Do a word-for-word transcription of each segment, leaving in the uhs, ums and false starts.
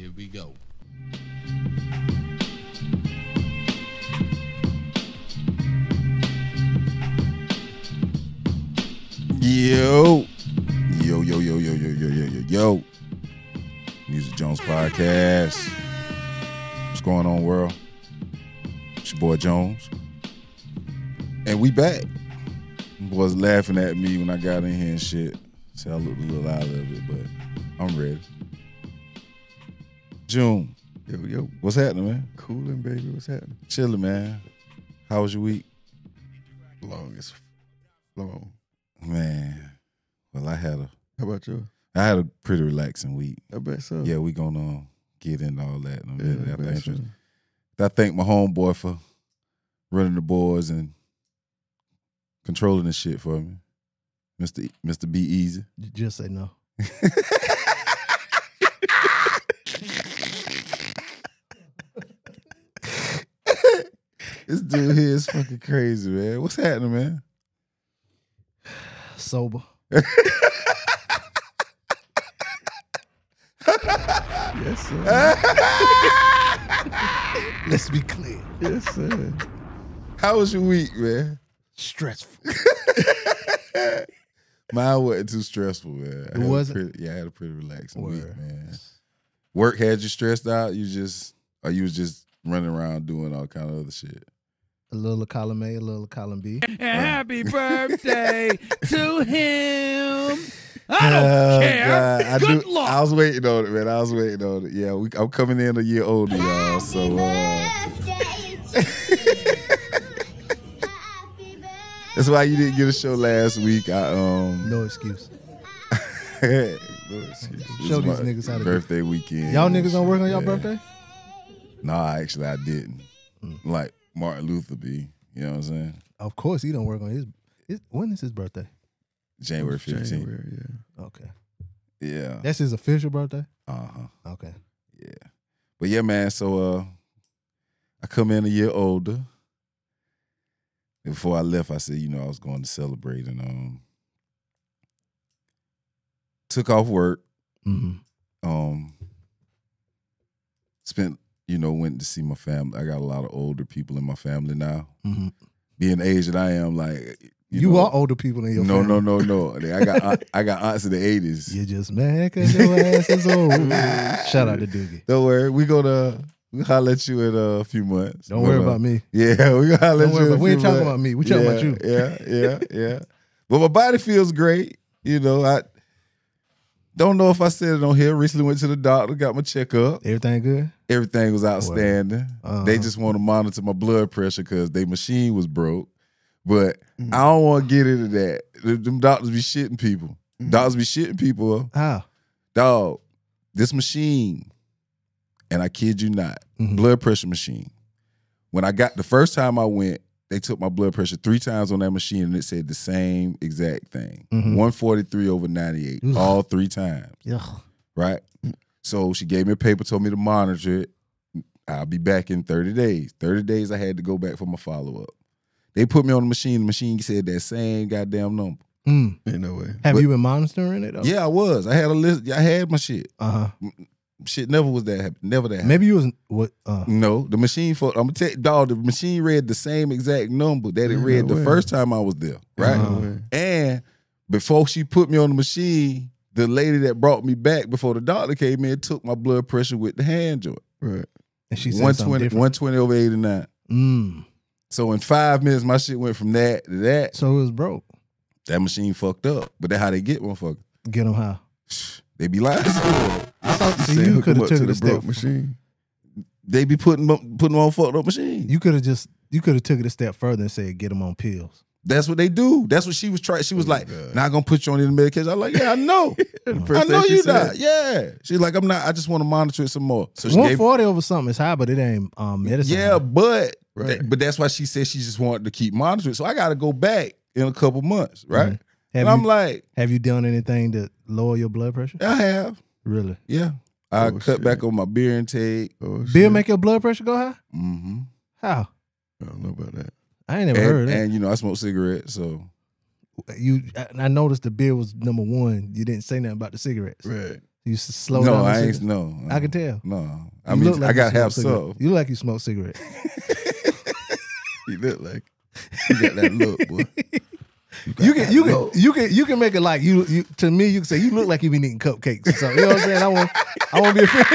Here we go. Yo. Yo, yo, yo, yo, yo, yo, yo, yo, yo. Music Jones Podcast. What's going on, world? It's your boy Jones. And we back. Boys laughing at me when I got in here and shit. So I looked a little out of it, but I'm ready. June. Yo, yo. What's happening, man? Cooling, baby. What's happening? Chilling, man. How was your week? Long as long. Man. Well, I had a How about you? I had a pretty relaxing week. I bet so. Yeah, we gonna get into all that in a minute. Yeah, I I, bet thank, so. I thank my homeboy for running the boards and controlling the shit for me. Mister E- Mister B Easy. Just say no. This dude here is fucking crazy, man. What's happening, man? Sober. Yes, sir. Let's be clear. Yes, sir. How was your week, man? Stressful. Mine wasn't too stressful, man. I It had a wasn't? pretty- yeah, I had a pretty relaxing Word. week, man. Work had you stressed out? You just, or you was just running around doing all kind of other shit? A little column A, a little column B. Happy birthday to him. I don't Oh, care. God. I, Good knew, luck. I was waiting on it, man. I was waiting on it. Yeah, we, I'm coming in a year older, y'all. So, uh, that's why you didn't get a show last week. I um, No excuse. no excuse. This Show is these my niggas how to do- birthday weekend. Y'all niggas don't work on y'all Yeah. birthday? No, actually, I didn't. Mm. Like Martin Luther B. You know what I'm saying? Of course he don't work on his, his when is his birthday? January fifteenth. January, yeah. Okay. Yeah. That's his official birthday? Uh huh. Okay. Yeah. But yeah, man, so uh I come in a year older. Before I left, I said, you know, I was going to celebrate and um took off work. Mm-hmm. Um spent, you know, went to see my family. I got a lot of older people in my family now. Mm-hmm. Being the age that I am, like you, You, know, are older people in your no, family. no, no, no. I got aunt- I got aunts in the eighties. You're just mad because your ass is old. Shout out to Doogie. Don't worry, we gonna we holler at you in a few months. Don't But, worry uh, about me. Yeah, we gonna holler Don't at worry you. in about, a we ain't few talking months. about me. We talking yeah, about you. Yeah, yeah, yeah. But my body feels great. You know, I don't know if I said it on here. Recently went to the doctor, got my checkup. Everything good? Everything was outstanding. Uh-huh. They just want to monitor my blood pressure because their machine was broke. But I don't want to get into that. Them them doctors be shitting people. Mhm. Doctors be shitting people. How? Dog, this machine, and I kid you not, Mhm. blood pressure machine. When I got the first time I went, they took my blood pressure three times on that machine and it said the same exact thing. Mhm. one forty-three over ninety-eight, Ugh. all three times, Ugh. right? So she gave me a paper, told me to monitor it. I'll be back in thirty days. thirty days I had to go back for my follow-up. They put me on the machine. The machine said that same goddamn number. Mm. Ain't no way. Have But- you been monitoring it? Though? Yeah, I was. I had a list. I had my shit. Uh huh. Shit never was that happy. Never that happy. Maybe you was what? Uh, No, the machine for I'm gonna tell you, dog, the machine read the same exact number that it Yeah, read no the way. first time I was there, right? Ain't Uh-huh. no way. And before she put me on the machine, the lady that brought me back before the doctor came in took my blood pressure with the hand joint. Right. and she said one something twenty, different. one twenty over eighty-nine. Mm. So in five minutes, my shit went from that to that. So it was broke. That machine fucked up. But that's how they get motherfucker. Get them how? They be lying. I thought You so saying you hook could 'em have up to took it the a step. broke machine. They be putting putting them on fucked up machine. You could have just you could have took it a step further and said get them on pills. That's what they do. That's what she was trying. She was Oh, like, God. "Not gonna put you on any medication." I'm like, "Yeah, I know. The I first know thing she you said. not. Yeah." She's like, "I'm not. I just want to monitor it some more." So she one gave, forty over something is high, but it ain't um, medicine. yeah, but Right. that- but that's why she said she just wanted to keep monitoring. So I got to go back in a couple months, right? Mhm. Have And I'm you, like, have you done anything to lower your blood pressure? I have, Really? yeah. I Oh, cut shit. back on my beer intake. Oh, Beer shit. make your blood pressure go high? Mm-hmm. How? I don't know about that. I ain't never heard And, of that. and you know, I smoke cigarettes, so You, I I noticed the beer was number one. You didn't say nothing about the cigarettes. Right. You s- slow no, down. I the ain't. cigarette? No, I can tell. No, I You mean look like I you gotta smoke have cigarette. some. You look like you smoke cigarette. You look like you got that look, boy. You can you can you can you can make it like you you to me. You can say you look like you been eating cupcakes or something. You know what I'm saying? I won't I won't be offended.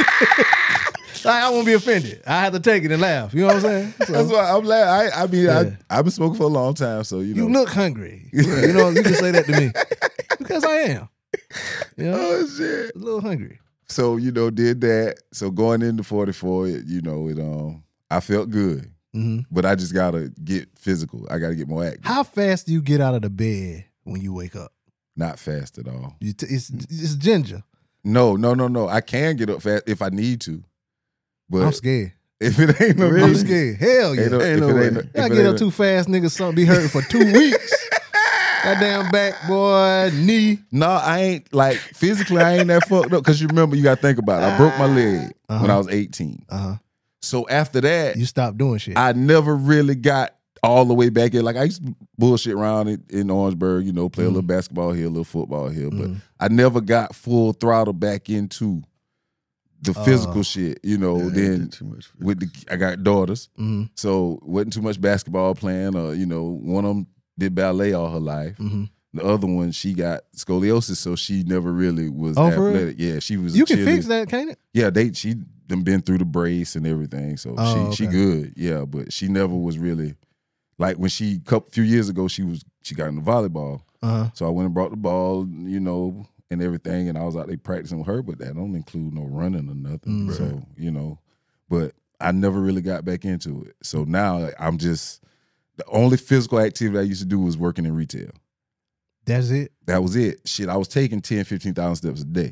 I, I won't be offended. I have to take it and laugh. You know what I'm saying? So, That's why I'm laughing. I, I mean, Yeah. I I've been smoking for a long time, so you know. you look hungry. You know you can say that to me because I am. You know, Oh shit! a little hungry. So you know, did that. So going into forty-four, it, you know, it um, I felt good, hmm but I just gotta get physical. I gotta get more active. How fast do you get out of the bed when you wake up? Not fast at all. You t- it's it's ginger. No, no, no, no. I can get up fast if I need to, but I'm scared. if it ain't no, Really? I'm scared. Hell yeah. Ain't no, Ain't if no it way. ain't no, I if get it up ain't too fast, niggas something be hurting for two weeks. Goddamn back, boy, knee. No, I ain't like physically. I ain't that fucked up because you remember you got to think about it. I broke my leg Uh-huh. when I was eighteen. Uh-huh. So after that, You stop doing shit. I never really got all the way back in. Like I used to bullshit around in, in Orangeburg, you know, play a little basketball here, a little football here, but Mhm. I never got full throttle back into the Oh. physical shit. You know, Yeah, I then did too much. with the I got daughters, hmm so wasn't too much basketball playing. Or you know, one of them did ballet all her life. hmm The other one, she got scoliosis, so she never really was Oh, for real? athletic. Yeah, she was. a You can cheerleader. fix that, can't it? Yeah, they she done been through the brace and everything, so Oh, she she okay. good. Yeah, but she never was really like when she couple few years ago she was she got into volleyball. Uh-huh. So I went and brought the ball, you know, and everything, and I was out there practicing with her, but that don't include no running or nothing. Mm. So you know, but I never really got back into it. So now like, I'm just the only physical activity I used to do was working in retail. That's it. That was it. Shit, I was taking ten, fifteen thousand steps a day.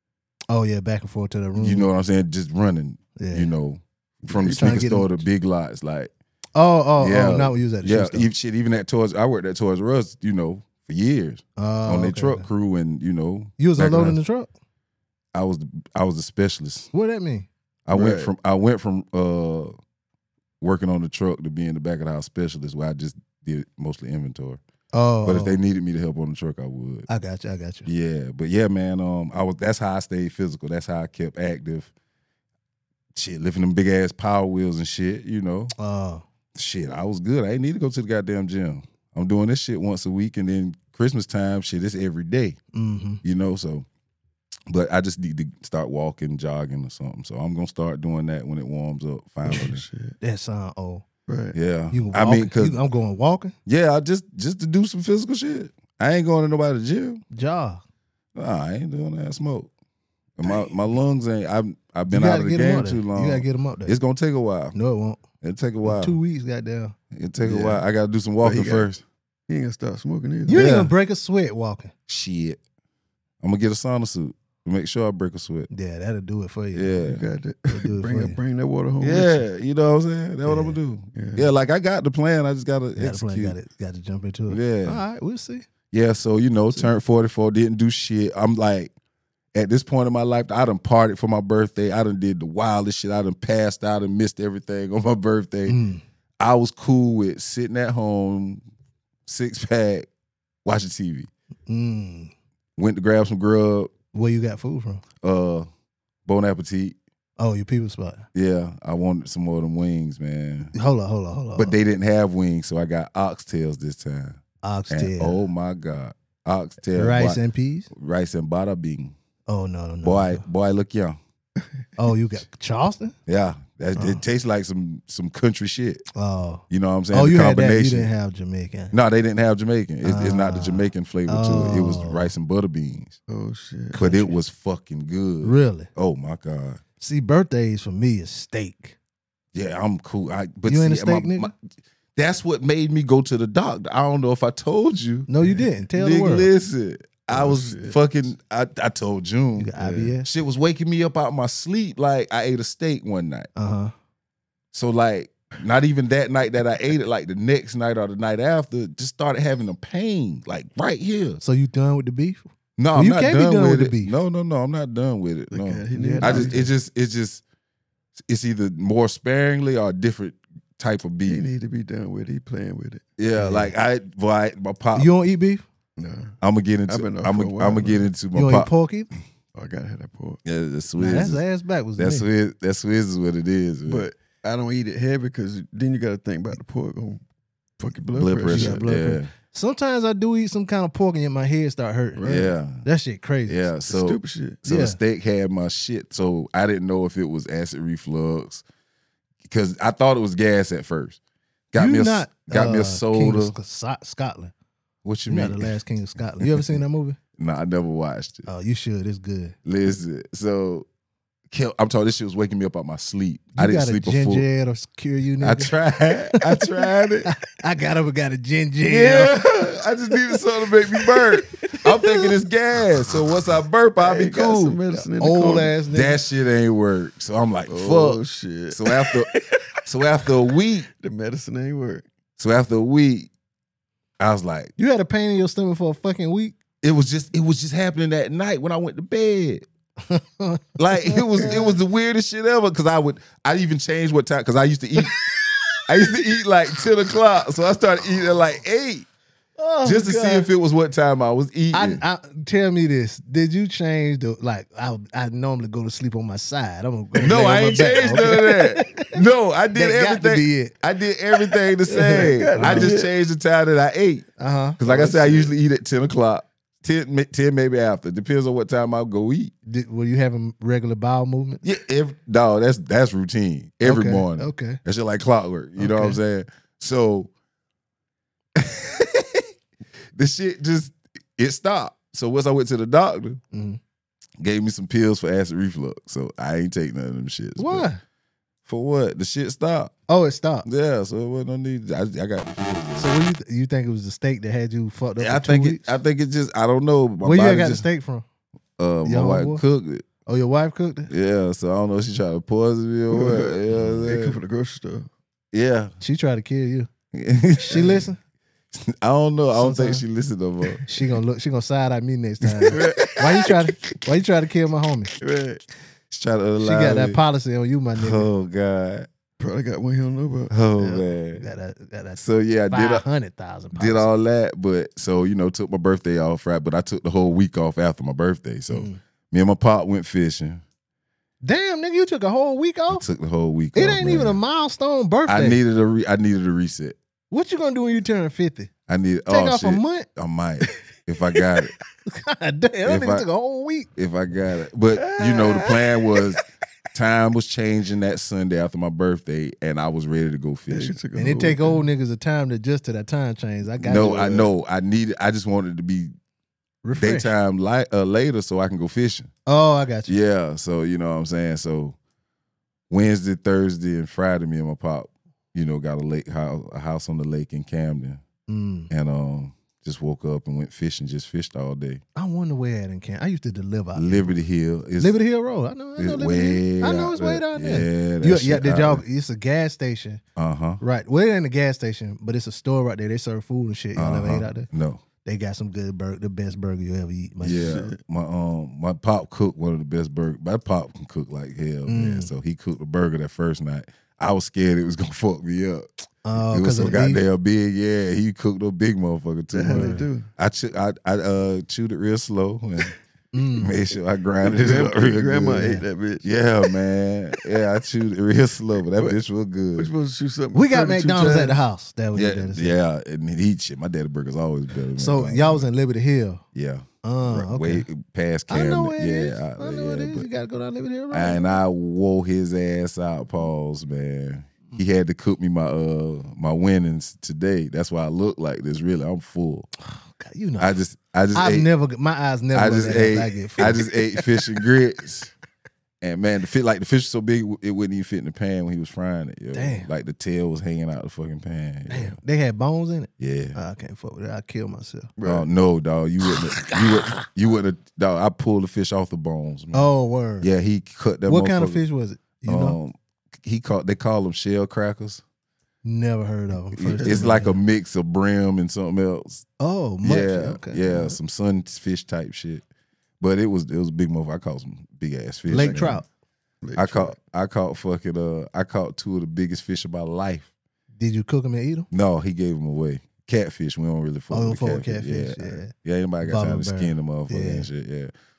Oh yeah, back and forth to the room. You know what I'm saying? Just running, Yeah. you know, from You the trying to sneaker get store them- to big lots. Like, Oh, oh, Yeah. oh, not when you was at the yeah, shoe store. even, shit, even at Toys, I worked at Toys R Us, you know, for years Oh, on their okay, truck okay. crew, and you know, You was back in unloading the the truck? I was the, I was a specialist. What that mean? I went Right. from I went from uh working on the truck to being the back of the house specialist, where I just did mostly inventory. Oh, But if oh. they needed me to help on the truck, I would. I got you, I got you. Yeah, but yeah, man. Um, I was. That's how I stayed physical. That's how I kept active. Shit, lifting them big ass power wheels and shit. You know, Oh, shit. I was good. I didn't need to go to the goddamn gym. I'm doing this shit once a week, and then Christmas time, shit, it's every day. mm-hmm. You know, so. But I just need to start walking, jogging, or something. So I'm gonna start doing that when it warms up. Finally, Shit. That sound old. Right. yeah. You I mean, cause you, I'm going walking, yeah, I just just to do some physical shit. I ain't going to nobody's gym. jog. Nah, I ain't doing that smoke. And my my lungs ain't. I've I've been You out gotta of the get 'em game up there. too long. You gotta get them up there. It's gonna take a while. No, it won't. It'll take a while. Two weeks, goddamn. It'll take Yeah. a while. I gotta do some But walking he got- first. He ain't gonna stop smoking either. You ain't Yeah. gonna break a sweat walking. Shit. I'm gonna get a sauna suit to make sure I break a sweat. Yeah, that'll do it for you. You Yeah. got to do it bring for it, you. bring that water home. with Yeah, you know what I'm saying? That's what I'm Yeah. gonna do. you. Yeah. Yeah, like I got the plan. I just gotta You gotta, execute. play, gotta, gotta jump into it. Yeah. All right, we'll see. Yeah, so you know, turned forty-four, didn't do shit. I'm like, at this point in my life, I done partied for my birthday. I done did the wildest shit. I done passed out and missed everything on my birthday. Mm. I was cool with sitting at home, six pack, watching T V. Mm. Went to grab some grub, Where you got food from? uh, Bon Appetit. Oh, your people spot. Yeah, I wanted some more of them wings, man. Hold on, hold on, hold on. But they didn't have wings, so I got oxtails this time. And, oxtail, oh my God. Oxtail. rice boy- and peas. rice and bada bing. Oh no, no, no. Boy, no. boy, look young. Oh, you got Charleston. Yeah, that, Oh. it tastes like some some country shit. Oh, You know what I'm saying? oh, The you had that. You combination. didn't have Jamaican. No, they didn't have Jamaican. It's, it's not the Ah. Jamaican flavor to it. It was Oh. rice and butter beans, Oh shit. but it was fucking good. Really? Oh my God. See, birthdays for me is steak. Yeah, I'm cool. I, but You see, ain't a steak my- nigga? my- that's what made me go to the doctor. I don't know if I told you. No, you didn't. Tell the Nigga, world. listen. I Oh, was shit. fucking. I, I told June. You got I B S. Shit was waking me up out my sleep. Like I ate a steak one night. Uh huh. So like, not even that night that I ate it, like the next night or the night after, just started having a pain, like right here. So you done with the beef? No, Well, I'm you not can't be done, done with, with the it. beef. No, no, no, I'm not done with it. Look No, at it. He Yeah, need I to- just, it's just, it's just, it's either more sparingly or a different type of He beef. need to be done with it. He playing with it. Yeah, Yeah. like I, boy, I- my pop. You don't eat beef? Nah. I'm gonna get into. I've been off I'm for a gonna, while, I'm gonna get man. into You my don't pop. eat pork either? Oh, I gotta have that pork. Yeah, the Nah, Swizz. that's is- ass backwards. That's to me. Swizz. That Swizz is what it is. Man. But I don't eat it heavy because then you got to think about the pork on fucking blood, blood pressure. pressure. got blood yeah, pressure. Sometimes I do eat some kind of pork and yet my head start hurting. Right. yeah, That shit crazy. yeah. So Stupid shit. So Yeah. the steak had my shit. So I didn't know if it was acid reflux because I thought it was gas at first. Got you me a not got me uh, a King soda. of Sc- Scotland. What you You're mean? not the last king of Scotland. You ever seen that movie? No, I never watched it. Oh, you should. It's good. Listen, so kept- I'm talking. This shit was waking me up out my sleep. You I didn't got sleep a a full. ginger ale to cure you, nigga. I tried. I tried it. I got up and got a ginger ale. Yeah, I just needed something to make me burp. I'm thinking it's gas. So once I burp, I'll be Hey, got some cool. medicine in the Old corner. ass nigga. That shit ain't work. So I'm like, Oh fuck. shit! So after, so after a week, The medicine ain't work. so after a week, I was like, You had a pain in your stomach for a fucking week? it was just, it was just happening that night when I went to bed. Like it was, it was the weirdest shit ever. Cause I would, I even changed what time. Cause I used to eat, I used to eat like ten o'clock. So I started eating at like eight, Oh, just to see if it was what time I was eating. I, I tell me this. Did you change the like I I normally go to sleep on my side. I'm gonna go No, lay on I my ain't back. changed none of that. No, I did That got to everything. be it. I did everything the same. Got to I be just it. changed the time that I ate. Uh-huh. Because like I said, I usually eat at ten o'clock. ten, ma- ten maybe after. Depends on what time I'll go eat. Did, were you having regular bowel movement? Yeah, every, dog, that's that's routine. Every Okay, morning. Okay. That shit like clockwork. You know what I'm Okay. saying? So the shit just it stopped. So once I went to the doctor, Mhm. gave me some pills for acid reflux. So I ain't take none of them shits. but- Why? For what? The shit stopped. Oh, it stopped. Yeah, so it wasn't no need. I, I got the pills. So what you th- you think it was the steak that had you fucked up? Yeah, I for two think it, weeks? I think it just I don't know. My Where you body got just, the steak from? Uh, my Your wife homeboy? cooked it. Oh, your wife cooked it. Yeah, so I don't know if she tried to poison me or what. You know what I'm They saying? come from the grocery store. Yeah. She tried to kill you. She listen. I don't know. I don't Sometimes- think she listened no more. She gonna look. She gonna side eye me next time. Why you try to? Why you try to kill my homie? Right. She tried to She lie got that me. policy on you, my nigga. Oh God. Probably got one he don't know about. Oh Yeah. man. Got that. Got that. So yeah, I did Five a- hundred thousand. did all that, but so you know, took my birthday off, right? But I took the whole week off after my birthday. So Mm. me and my pop went fishing. Damn, nigga, you took a whole week I off. took the whole week It off. ain't man. even a milestone birthday. I needed a re- I needed a reset. What you gonna do when you turn fifty? I need Take oh off shit. a month? I might if I got it. God damn, that If nigga I- took a whole week. If I got it. But you know, the plan was time was changing that Sunday after my birthday, and I was ready to go Yeah, you fishing. took a And it whole take weekend. old niggas a time to adjust to that time change. I got No, you. I know. I needed. I just wanted to be Refresh. daytime light uh, later so I can go fishing. Oh, I got you. Yeah. So you know what I'm saying. So Wednesday, Thursday, and Friday, me and my pop, you know, got a lake house, a house on the lake in Camden, Mm. and um, just woke up and went fishing. Just fished all day. I wonder where at in Camp. I used to deliver. out there. Liberty Hill is Liberty Hill Road. I know. I know is Liberty Hill. I way know out it's way down there. Yeah. You, yeah, did y'all? It's a gas station, Uh huh. right? Well, it ain't a gas station, but it's a store right there. They serve food and shit. Y'all never ate out there. No. They got some good burger, the best burger you ever eat. Man. Yeah, my um my pop cooked one of the best burgers. My pop can cook like hell, man. Mm. So he cooked a burger that first night. I was scared it was gonna fuck me up. Oh, it was because so of the beef. goddamn big. Yeah, he cooked a big motherfucker too. That's how they man. do. I chew, I I uh chewed it real slow and Mm. made sure I grinded it up Grandma, real grandma good. ate that bitch. Yeah, man. Yeah, I chewed it real slow, but that What- bitch was We're good. supposed to shoot something. We got thirty-two McDonald's at times. the house. That was Yeah, that is- yeah, and he shit. My daddy burger's always better. than So McDonald's. y'all was in Liberty Hill. yeah, Oh, right, okay. way past I Camden. know where it yeah, is. I, I know yeah, where it is. but- You gotta go down Liberty Hill Road. And I wore his ass out, pause, man. He had to cook me my uh my winnings today. That's why I look like this. Really, I'm full. God, you know, I just I just I've ate. never, my eyes never. I look just at that ate. like it. I just ate fish and grits. And man, the fish like the fish was so big it wouldn't even fit in the pan when he was frying it. Yo. Damn. Like the tail was hanging out the fucking pan. yo. Damn, they had bones in it. Yeah. Oh, I can't fuck with it. I kill myself. Oh no, dog. You wouldn't. have- you would. You wouldn't. have- Dog. I pulled the fish off the bones. Man. Oh, word. Yeah, he cut that. What kind of motherfucker. fish was it? You um, know, he called. They call them shell crackers. never heard of them. First It's time like I a heard. mix of brim and something else. Oh, much. yeah, Okay. yeah, some sunfish type shit. But it was it was a big motherfucker. I caught some big ass fish. Lake man. trout. Lake I trout. caught I caught fucking uh I caught two of the biggest fish of my life. Did you cook them and eat them? No, he gave them away. Catfish. We don't really fuck Oh, you with don't fuck with catfish. catfish, Yeah, yeah. yeah. Ain't nobody got time to Bottom skin burn. the motherfucker Yeah. and shit. Yeah.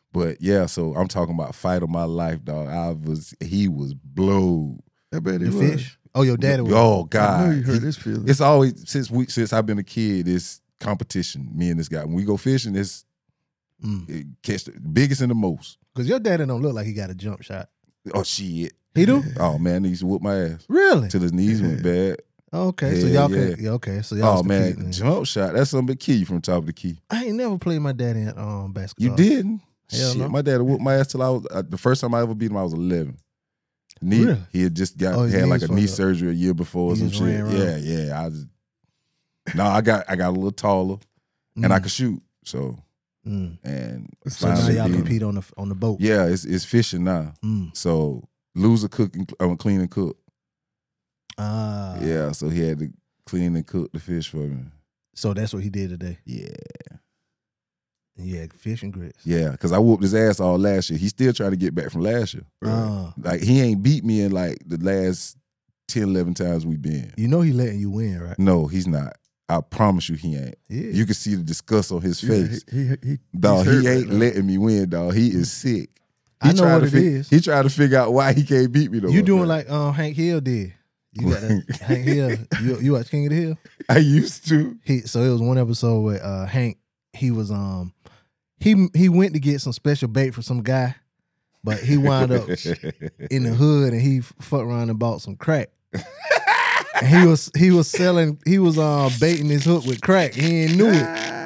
But yeah, so I'm talking about fight of my life, dog. I was he was blowed. I bet he The was. fish. Oh, your daddy was. Oh I God, know you heard He- this feeling. it's always since we since I've been a kid. It's competition. Me and this guy. When we go fishing, it's Mm. it catch the biggest and the most. Cause your daddy don't look like he got a jump shot. Oh shit. He do? Oh man, he used to whoop my ass Really? till his knees went bad. Okay, so Hell y'all yeah. can. Yeah, okay, so y'all. Oh was man, competing. jump shot. That's something but key from top of the key. I ain't never played my daddy in um You basketball. didn't? Hell Shit, no. my dad whooped my ass till I was uh, the first time I ever beat him. I was eleven. Knee, Really? he had just got Oh, his had like knees a knee fucked up. surgery a year before or He some just shit. ran around. Yeah, yeah. I just no, I got I got a little taller and I Mm, could shoot. So mm. and So now finally y'all did. compete on the on the boat. Yeah, it's it's fishing now. Mm. So loser cooking, um, clean and cook. Ah. Yeah, so he had to clean and cook the fish for me. So that's what he did today. Yeah, Yeah, fish and grits. yeah, because I whooped his ass all last year. He's still trying to get back from last year. Ah. Like he ain't beat me in like the last ten, eleven times we been. You know he letting you win, right? No, he's not. I promise you he ain't. Yeah. You can see the disgust on his Yeah, face. he, he, he, Dog, he's he hurt ain't right now. letting me win, dog. He is sick. I He know trying what to it fi- is. He trying to figure out why he can't beat me though. You doing like um Hank Hill did. You got that Hank Hill. You you watch King of the Hill? I used to. He so it was one episode where uh Hank he was um he he went to get some special bait for some guy, but he wound up in the hood and he fucked around and bought some crack. And he was he was selling he was uh baiting his hook with crack. He ain't knew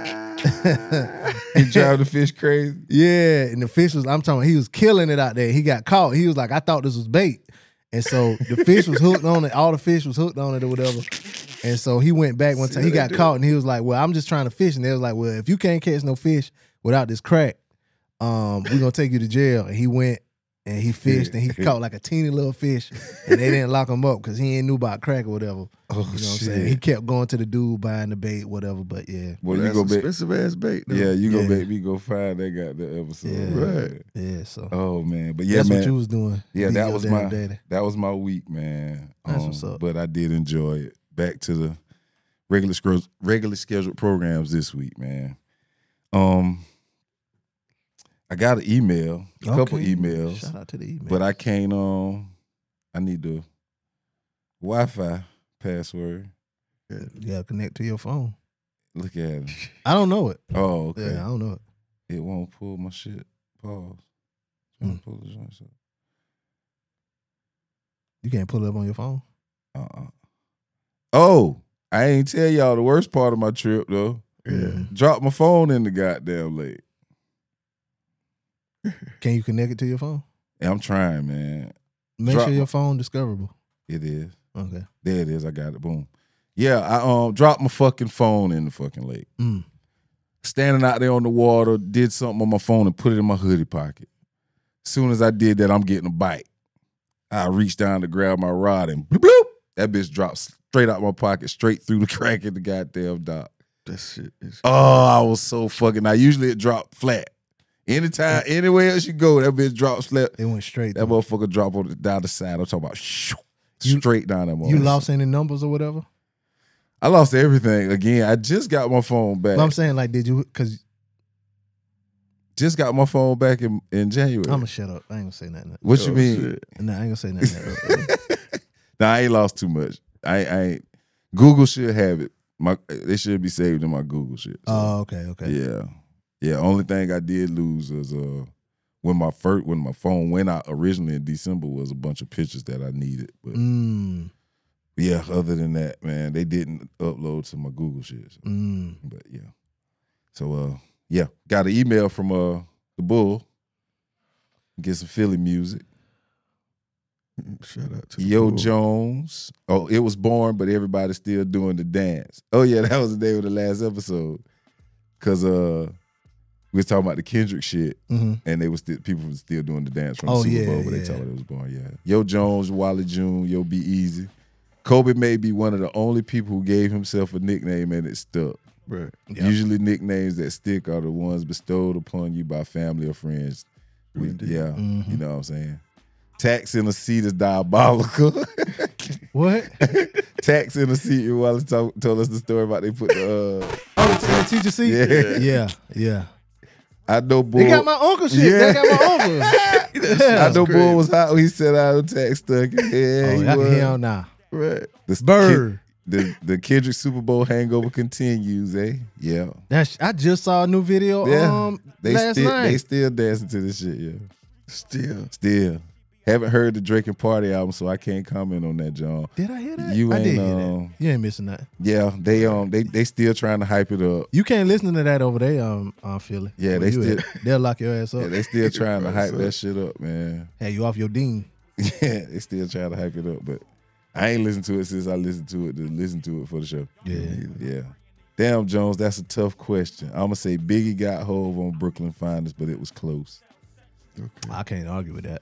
it. He drive the fish crazy. Yeah, and the fish was I'm talking about, he was killing it out there. He got caught. He was like, I thought this was bait. And so the fish was hooked on it. All the fish was hooked on it or whatever. And so he went back one time. He got caught and he was like, well, I'm just trying to fish. And they was like, well, if you can't catch no fish without this crack, um, we're going to take you to jail. And he went and he fished and he caught like a teeny little fish. And they didn't lock him up because he ain't knew about crack or whatever. Oh You know what I'm shit. saying? He kept going to the dude buying the bait, whatever. But yeah. Well, you That's go back. expensive ass bait. Though. Yeah, you go Yeah. make me go find that got the episode. Yeah. Right. Yeah, so Oh man, but yeah, that's man. what you was doing. Yeah, Beat that your was damn my daddy. that was my week, man. Um, That's what's up. But I did enjoy it. Back to the regular scro- regularly scheduled programs this week, man. Um, I got an email, a couple Okay. emails, Shout out to the email. but I can't. Um, I need the Wi-Fi password. You gotta connect to your phone. Look at it. I don't know it. Oh, okay. Yeah, I don't know it. It won't pull my shit. Pause. Hmm. Pull the joints up. You can't pull it up on your phone. Uh-uh. Oh, I ain't tell y'all the worst part of my trip though. Yeah. Mhm. Dropped my phone in the goddamn lake. Can you connect it to your phone? Yeah, I'm trying, man. Make Drop sure my- your phone discoverable. It is. Okay. There it is. I got it. Boom. Yeah, I um dropped my fucking phone in the fucking lake. Mm. Standing out there on the water, did something on my phone and put it in my hoodie pocket. As soon as I did that, I'm getting a bite. I reached down to grab my rod and bloop, bloop, that bitch dropped straight out my pocket, straight through the crack in the goddamn dock. That shit is. Oh, I was so fucking. Now usually it dropped flat. Anytime, anywhere else you go, that bitch drops flat. It went straight. That through. motherfucker drop on the, down the side. I'm talking about shoo, You- straight down that motherfucker. You lost any numbers or whatever? I lost everything again. I just got my phone back. No, I'm saying like, did you? Because just got my phone back in, in January. I'm gonna shut up. I ain't gonna say nothing. what you Oh, mean? shit. No, I ain't gonna say nothing. Nah, I ain't lost too much. I, I ain't. Google should have it. My they should be saved in my Google shit. So, Oh, okay, okay. yeah, yeah. Only thing I did lose was uh when my first when my phone went out originally in December was a bunch of pictures that I needed. But Mm, yeah, other than that, man, they didn't upload to my Google shit. So, mm. but yeah, so uh yeah, got an email from uh the Bull. Get some Philly music. Shout out to the Yo Bull. Jones. Oh, it was born, but everybody's still doing the dance. Oh yeah, that was the name of the last episode. Cause uh, we was talking about the Kendrick shit, hmm and they was still people were still doing the dance from the Oh, Super yeah, Bowl, but they yeah. told it was born. Yeah. Yo Jones, Wally June, Yo Be Easy. Kobe may be one of the only people who gave himself a nickname and it stuck. Right. Yep. Usually nicknames that stick are the ones bestowed upon you by family or friends. We- Indeed. yeah, Mhm. you know what I'm saying? Tax in a seat is diabolical. What? Tax in a seat. Wallace talk, told us the story about they put the uh, Oh, the teacher seat. Yeah. yeah, yeah. I know Bull. They got my uncle shit. Yeah. They got my uncle. I know crazy. Bull was hot when he said I was text stuck. Yeah, Oh, he I can was. hear him now. Right. The Bird. The the Kendrick Super Bowl hangover continues, eh? Yeah. That's, I just saw a new video Yeah. um They last still night. they still dancing to this shit, yeah. Still. Still. Haven't heard the Drake and Party album, so I can't comment on that, John. Did I hear that? You I did ain't, hear that. um, You ain't missing that. Yeah, they um they they still trying to hype it up. You can't listen to that over there, um, uh, Philly. Yeah, Where they you still- at. They'll lock your ass up. Yeah, they still trying to Right, hype so- that shit up, man. Hey, you off your dean. Yeah, they still trying to hype it up, but I ain't listened to it since I listened to it to listen to it for the show. Yeah. Yeah. Damn, Jones, that's a tough question. I'm gonna say Biggie got Hove on Brooklyn Finest, but it was close. Okay. I can't argue with that.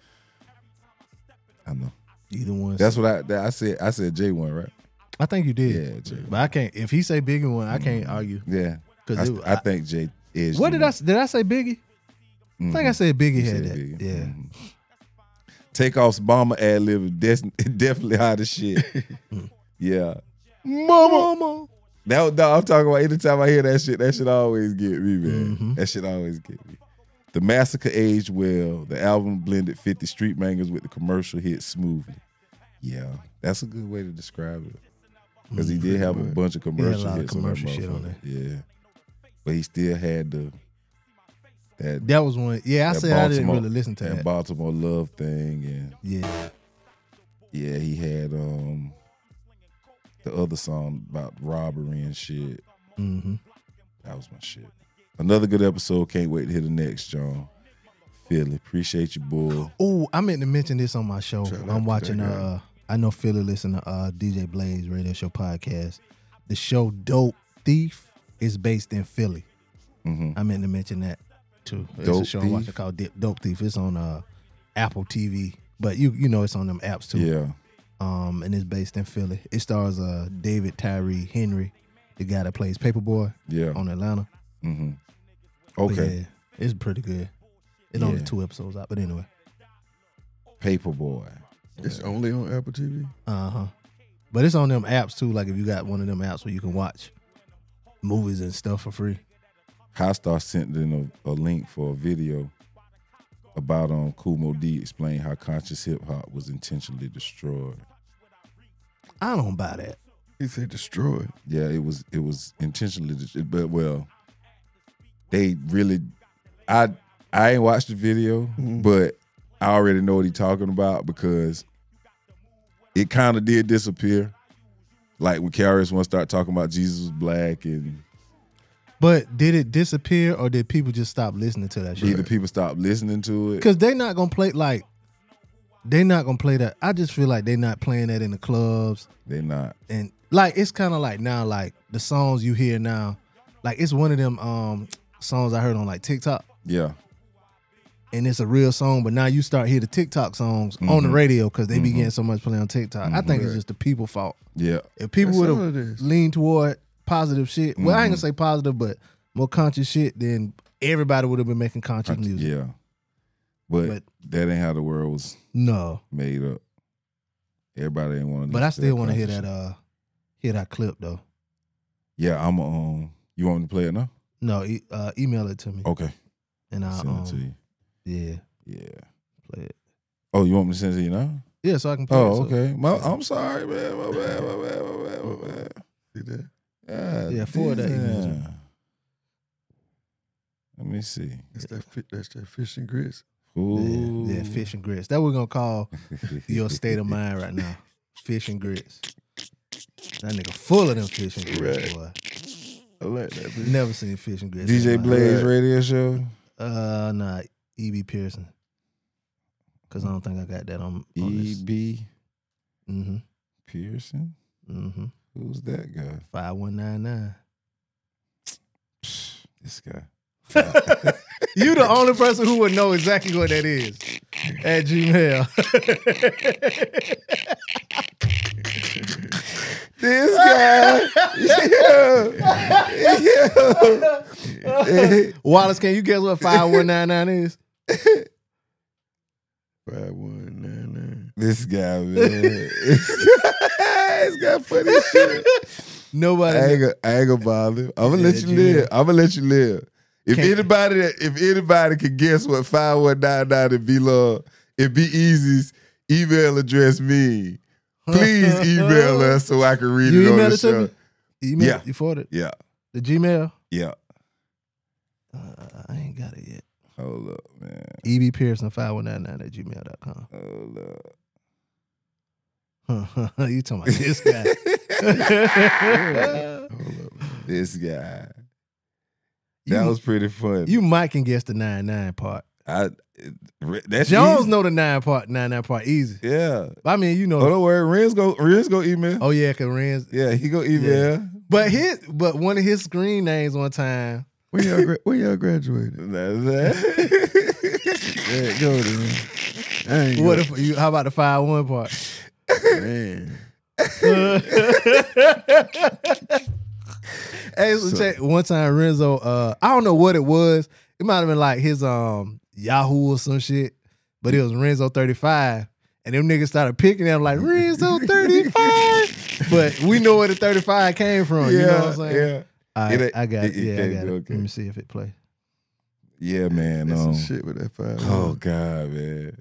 I know. Either one. That's what I that I said. I said J one, right? I think you did. Yeah, J one. But I can't. If he say Biggie one, I can't Mm-hmm. argue. Yeah. Cause I, it, I think J is. what did I did I say Biggie? I think I said Biggie had that. Yeah. Mm-hmm. Takeoff's bomber ad lib is des- definitely hot as shit. Yeah. Mama. Mama. That, no, I'm talking about anytime I hear that shit, that shit always get me, man. Mhm. That shit always get me. The Massacre aged well. The album blended fifty street bangers with the commercial hit smoothly. Yeah, that's a good way to describe it. Because he did have a bunch of had a commercial lot of hits. commercial on that shit on motherfucker. Yeah. But he still had the that, That was one. Yeah, I that said I didn't Baltimore- really listen to that that. Baltimore love thing, and Yeah. yeah, he had um the other song about robbery and shit. Mm-hmm. That was my shit. Another good episode. Can't wait to hear the next, John. Philly, appreciate you, bull. Oh, I meant to mention this on my show. Shout out I'm to watching. that guy. Uh, I know Philly listen to uh, D J Blaze radio show podcast. The show Dope Thief is based in Philly. Mm-hmm. I meant to mention that too. It's Dope a show Thief? I'm watching called Di- Dope Thief. It's on uh, Apple T V, but you you know it's on them apps too. Yeah. Um, and it's based in Philly. It stars uh David Tyree Henry, the guy that plays Paperboy Yeah. on Atlanta. Mm-hmm. But Okay. yeah, it's pretty good. It's only Yeah. two episodes out, but anyway. Paperboy. It's only on Apple T V. Uh huh. But it's on them apps too. Like if you got one of them apps where you can watch movies and stuff for free. Highstar sent in a, a link for a video about um Kumo D explain how conscious hip hop was intentionally destroyed. I don't buy that. He said destroyed. Yeah, it was it was intentionally, dis- but well, they really, I I ain't watched the video, Mhm. but I already know what he talking about because it kind of did disappear. Like when K R S One start talking about Jesus was black, and But did it disappear or did people just stop listening to that shit? either people stopped listening to it. Because they not gonna play like they not gonna play that. I just feel like they not playing that in the clubs. They not. And like it's kind of like now, like the songs you hear now, like it's one of them um songs I heard on like TikTok, Yeah, and it's a real song. But now you start hear the TikTok songs on the Mhm. radio because they be Mhm. getting so much play on TikTok. I think it's Right. just the people fault. yeah, If people That's would all have it is. leaned toward positive shit, well, I ain't Mhm. gonna say positive, but more conscious shit, then everybody would have been making conscious music. yeah. But, But- that ain't how the world was No, made up. Everybody ain't want to. but I still want to hear that. Uh, hear that clip though. Yeah, I'm um. You want me to play it now? No, e- uh, email it to me, Okay, and I'll send it to um, you. yeah, Yeah. play it. Oh, you want me to send it to you now? Yeah, so I can play it. Oh, so- okay. My, I'm sorry, man. My bad. My bad. My bad. My bad. See that? God Yeah, forward that email to me. damn. Let me see. That's that. Fi- that's that fish and grits. Ooh. Yeah, yeah, fish and grits. That we're gonna call your state of mind right now. Fish and grits. That nigga full of them fish and grits, Right. boy. I like that. Bitch. Never seen fish and grits. D J in my Blaze Right. radio show. life. Uh, nah, E B Pearson. Cause I don't think I got that on. on E this. B Mm-hmm. Pearson. Mm-hmm. Who's that guy? Five one nine nine. This guy. You the only person who would know exactly what that is at Gmail. This guy. yeah. Yeah. Wallace, can you guess what five one nine nine is? Five one nine nine. This guy, man. This guy funny shit. Nobody. I ain't, gonna, I ain't gonna bother. I'm gonna Yeah, let you Gmail. live. I'm gonna let you live. If Can't- anybody that if anybody could guess what five one nine nine and Be Love and Be Easy's email address mean, please email us so I can read You it on emailed the it to show. me? You emailed, Yeah. You forwarded Yeah, the Gmail? yeah. Uh, I ain't got it yet. Hold up, man. E B Pearson five one nine nine at gmail dot com. Hold up. You talking about this guy? This guy. You- That was pretty fun. You might can guess the nine nine part. I that's Jones easy. know the nine part nine nine part easy. Yeah. I mean, you know. Oh, don't worry. Renz go. Renz go email. Oh yeah, cause Renz. Yeah, he go email. But his, but one of his screen names one time. When y'all, gra- when y'all graduated? That's that. Yeah, go then. I ain't What go- if you? How about the five one part? Man. Hey, so check, one time Renzo, uh, I don't know what it was. It might have been like his um Yahoo or some shit, but it was Renzo thirty-five. And them niggas started picking him like Renzo thirty-five. But we know where the thirty-five came from. Yeah, You know what I'm saying? yeah. All right, It- I got it. it- it Yeah, I can't got be it. okay. Let me see if it play. Yeah, man. That's Um, some shit with that five. oh God, man.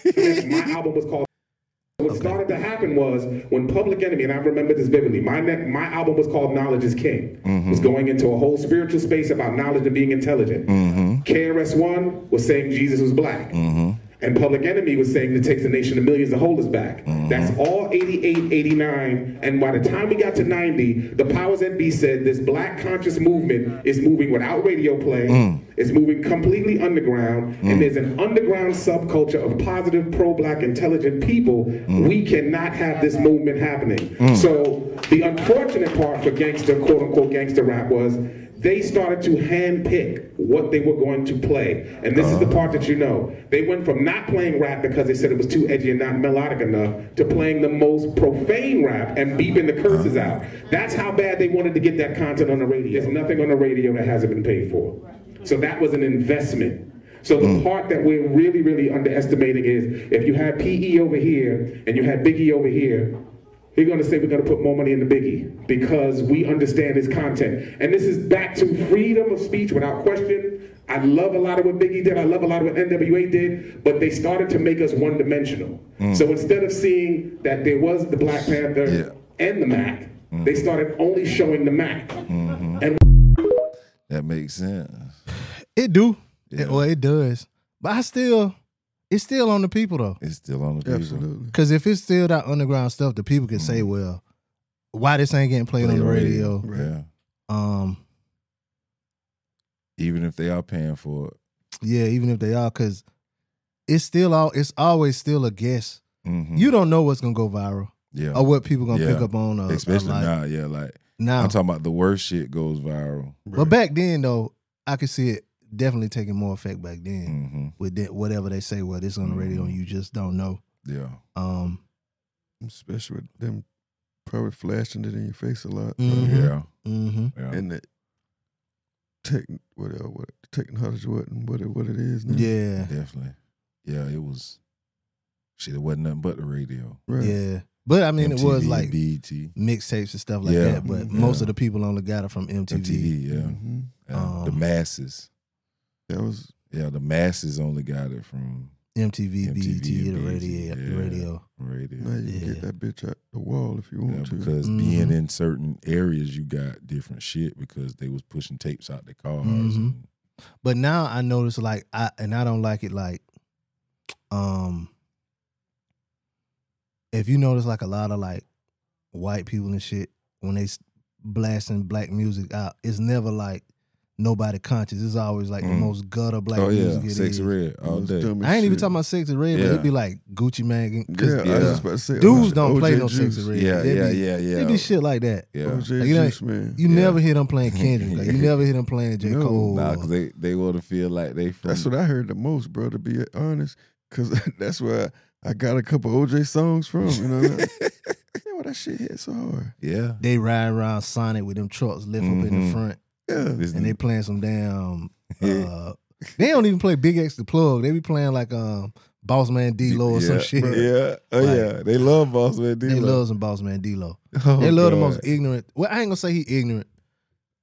My album was called. What started to happen was when Public Enemy, and I remember this vividly, my ne- my album was called Knowledge is King. Mm-hmm. Was going into a whole spiritual space about knowledge and being intelligent. Mm-hmm. K R S One was saying Jesus was black. Mm-hmm. And Public Enemy was saying it takes a nation of millions to hold us back. Mm-hmm. That's all eighty-eight, eighty-nine. And by the time we got to ninety, the powers that be said this black conscious movement is moving without radio play. Mm. It's moving completely underground. Mm. And there's an underground subculture of positive, pro-black, intelligent people. Mm. We cannot have this movement happening. So the unfortunate part for gangster, quote unquote gangster rap was they started to handpick what they were going to play. And this is the part that you know. They went from not playing rap because they said it was too edgy and not melodic enough to playing the most profane rap and beeping the curses out. That's how bad they wanted to get that content on the radio. There's nothing on the radio that hasn't been paid for. So that was an investment. So the part that we're really, really underestimating is if you had P E over here and you had Biggie over here, we're going to say we're going to put more money in the Biggie because we understand his content. And this is back to freedom of speech without question. I love a lot of what Biggie did. I love a lot of what N W A did. But they started to make us one-dimensional. Mm. So instead of seeing that there was the Black Panther yeah. and the Mac, mm. they started only showing the Mac. Mm-hmm. And that makes sense. It do. Yeah. It, well, it does. But I still, it's still on the people though. It's still on the people. Absolutely. Because if it's still that underground stuff, the people can mm. say, well, why this ain't getting played Play on the radio? radio. Yeah. Um, even if they are paying for it. Yeah, even if they are, because it's still all it's always still a guess. Mm-hmm. You don't know what's gonna go viral. Yeah. Or what people gonna yeah. pick up on. Uh, Especially uh, like, now, yeah. Like now. I'm talking about the worst shit goes viral. But back then though, I could see it definitely taking more effect back then. Mm-hmm. With that, whatever they say, well, this on the radio and you just don't know. Yeah. Um especially with them probably flashing it in your face a lot. Mm-hmm. Yeah. Mm-hmm. yeah. And that tech whatever what technology what and what it what it is now. Yeah. Definitely. Yeah, it was shit, it wasn't nothing but the radio. Right. Yeah. But I mean M T V, it was like B E T. mixtapes and stuff like Yeah. that. But Yeah. most of the people only got it from M T V. M T V, yeah. Mm-hmm. yeah. Um, the masses. That was Yeah, the masses only got it from M T V, M T B E V, T, the B E T, radio, the yeah. radio. radio. now you Yeah. can get that bitch out the wall if you Yeah, want to. because Mhm. being in certain areas, you got different shit because they was pushing tapes out the cars. Mhm. and- But now I notice like I and I don't like it like um if you notice like a lot of like white people and shit when they s- blasting black music out, it's never like nobody conscious. It's always like Mm. the most gutter black oh yeah, music it Sexy is. Red all Those day. dumb as I ain't even shit. talking about Sexy Red, but Yeah. it'd be like Gucci Mane. Yeah, 'cause I was yeah. just about to say dudes O- don't play O J no Juice. Sexy Red. Yeah, They yeah, be, yeah, yeah. It be shit like that. Yeah. O J Like, you know, Juice, man. You Yeah. never hear them playing Kendrick. Like, you never hear them playing J. No. Cole. Nah, or- because they, they want to feel like they from. That's what I heard the most, bro, to be honest. Because that's where I got a couple O J songs from. You know, yeah, well, that shit hit so hard. Yeah. They ride around Sonic with them trucks lift up in the Mhm. front. Yeah, This- And they playing some damn. Uh, they don't even play Big X the Plug. They be playing like um, Boss Man D-Lo or yeah, some shit. Yeah. Oh, Like, yeah. They love Boss Man D-Lo. They love some Boss Man D-Lo. Oh, They love the God. most ignorant. Well, I ain't gonna say he ignorant,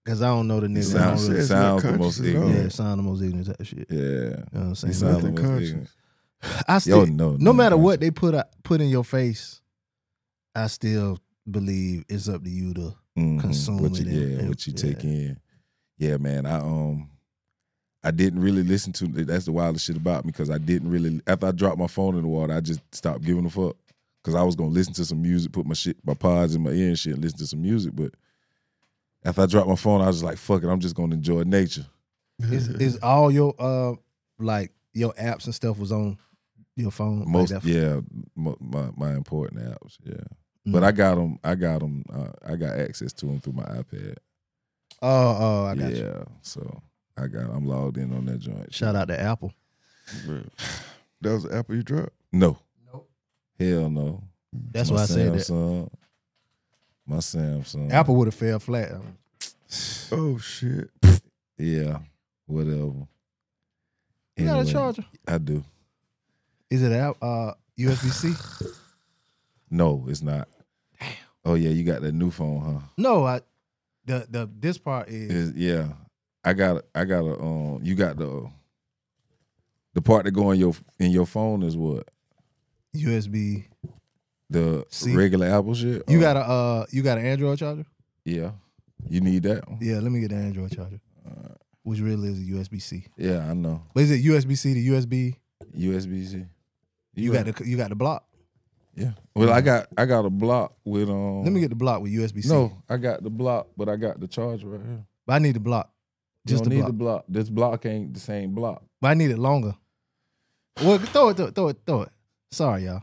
Cause I don't know the nigga. sounds- I don't really, It's not sounds the conscious most at all. ignorant. yeah, sound the most ignorant type of shit. Yeah. You know what I'm He saying? sounds the Nothing most conscious. ignorant. I still, Yo, no, no, no matter conscious. what they put out, put in your face, I still believe it's up to you to Mhm. consume what it you, and- yeah, and- what you yeah. take in. Yeah, man. I um, I didn't really listen to. That's the wildest shit about me because I didn't really. After I dropped my phone in the water, I just stopped giving a fuck because I was gonna listen to some music, put my shit, my pods in my ear and shit, and listen to some music. But after I dropped my phone, I was just like, fuck it, I'm just gonna enjoy nature. Is is all your uh like your apps and stuff was on your phone? Like Most, that? yeah, my, my my important apps, yeah. Mm. But I got them. I got them. Uh, I got access to them through my iPad. Oh, oh, I got yeah, you. so I got. I'm logged in on that joint. Shout out to Apple. Bro. That was the apple you dropped. No. Nope. Hell no. That's my why I said that. Samsung, My Samsung. Apple would have fell flat. Oh shit. Yeah. Whatever. You got a Anyway, charger? I do. Is it a uh, U S B C? No, it's not. Oh yeah, you got that new phone, huh? No, I. The the this part is Is yeah. I got I got a um. You got the the part that go in your in your phone is what U S B. the See? regular Apple shit. You Or- got a uh, you got an Android charger? yeah. You need that one? Yeah, let me get the Android charger, which really is a U S B C. Yeah, I know. But is it U S B C to U S B? U S B C. You got the you got the block. Yeah. Well, I got I got a block with um. Let me get the block with U S B C. No, I got the block, but I got the charger right here. but I need the block. You Just don't the need block. the block. This block ain't the same block. But I need it longer. Well, throw it, throw it, throw it, throw it. Sorry, y'all.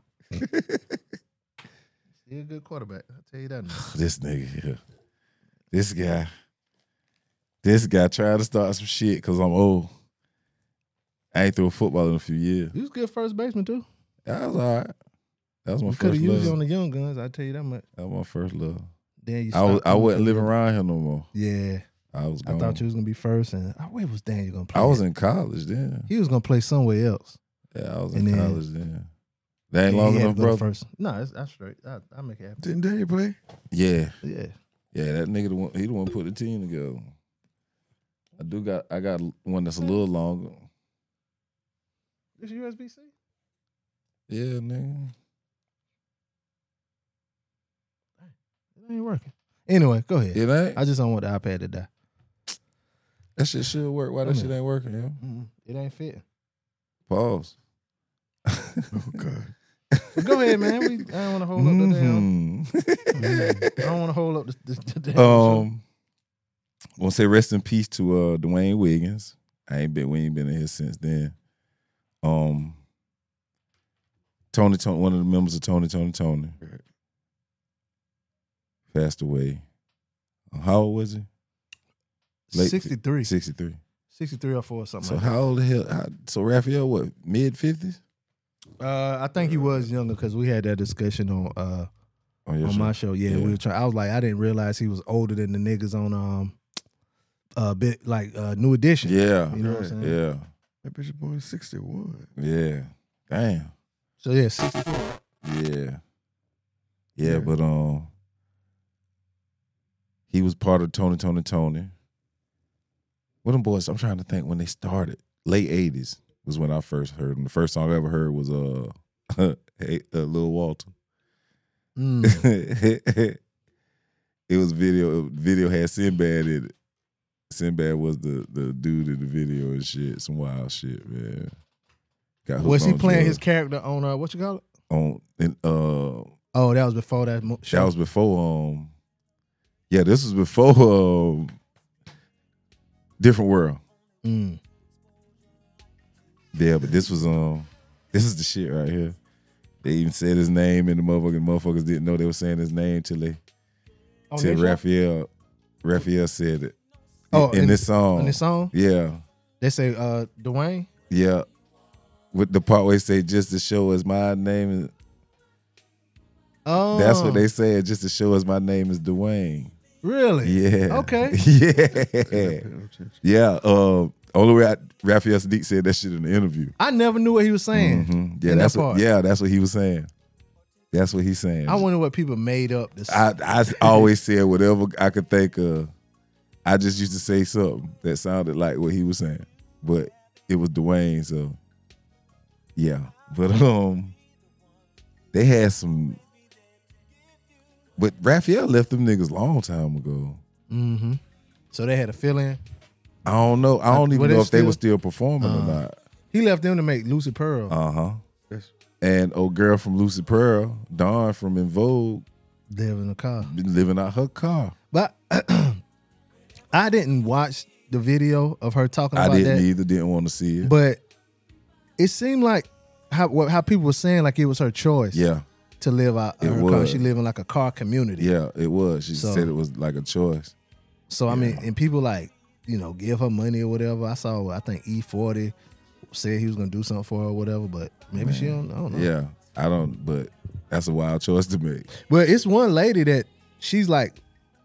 You're a good quarterback. I'll tell you that now. This nigga here. This guy. This guy tried to start some shit because I'm old. I ain't threw a football in a few years. You was good first baseman too. That was all right. That was my We could first have used love. you on the young guns. I tell you that much. That was my first love. Then you. I was stopped I coming wasn't to living the- around here no more. Yeah, I was I gone. thought you was gonna be first, and oh, where was Daniel gonna play? I was at? in college then. He was gonna play somewhere else. Yeah, I was And in then- college then. That ain't Yeah, long he had enough, to go to bro. First. No, it's, that's straight. I, I make it happen. Didn't Daniel play? Yeah. Yeah. Yeah, that nigga the one he the one put the team together. I do got I got one that's a little longer. It's U S B C. Yeah, nigga. It ain't working. Anyway, go ahead. It ain't. I just don't want the iPad to die. That shit should work. Why that Come shit here. ain't working, yo? Mm-mm. It ain't fitting. Pause. Oh god. But go ahead, man. We, I don't want to hold up the damn. Mhm. I don't want to hold up the, the, the damn. show. um, I want to say rest in peace to uh Dwayne Wiggins. I ain't been we ain't been in here since then. Um, Tony Tony, one of the members of Tony Tony Tony, passed away. How old was he? late- sixty-three. sixty-three. sixty-three or four or something So like how old the hell? How, so Raphael, what mid fifties? that. Uh, I think he was younger because we had that discussion on uh On your on show? my show. Yeah, Yeah. we were trying. I was like, I didn't realize he was older than the niggas on um uh bit like uh New Edition. Yeah, You know what I'm saying? yeah, That bitch was born in sixty-one. yeah. Damn. So yeah, sixty-four. Yeah. Yeah, Yeah. but um he was part of Tony Tony Tony. What them boys, I'm trying to think when they started. Late eighties was when I first heard them. The first song I ever heard was uh, hey, uh Lil Walter. Mm. It was video video had Sinbad in it. Sinbad was the the dude in the video and shit. Some wild shit, man. Got hooked Was he on playing his drugs. character on uh what you call it? on and uh Oh, that was before that mo- show. that was before um yeah, this was before um Different World. Mm. Yeah, but this was um this is the shit right here. They even said his name and the motherfucking motherfuckers didn't know they were saying his name till they On till this show? Raphael Raphael said it. Oh, in, in- this song. On this song, Yeah. they say uh Dwayne. Yeah. With the part where they say just to show us my name is Oh, that's what they said, just to show us my name is Dwayne. really. Yeah. Okay. Yeah. Yeah. Uh, only way I, Raphael Sadiq said that shit in the interview. I never knew what he was saying. Mhm. Yeah, in that that's what. part. Yeah, that's what he was saying. That's what he's saying. I wonder what people made up. This. I I always said whatever I could think of. I just used to say something that sounded like what he was saying, but it was Dwayne. So yeah, but um, they had some. But Raphael left them niggas a long time ago. Mm-hmm. So they had a fill-in. I don't know. I don't Uh, even were they know if they still- were still performing or Uh, not. He left them to make Lucy Pearl. Uh huh. That's- And old girl from Lucy Pearl, Dawn from In Vogue, Live in the car. been living out her car. But I didn't watch the video of her talking I about didn't that. either. Didn't want to see it. But it seemed like how what, how people were saying like it was her choice. yeah, To live out It her car. was. She live in like a car community. yeah, it was. She So- said it was like a choice. So I mean, Yeah. and people like, you know, give her money or whatever. I saw I think E forty said he was gonna do something for her or whatever, but maybe she don't I don't know. Yeah, I don't. But that's a wild choice to make. But it's one lady that she's like,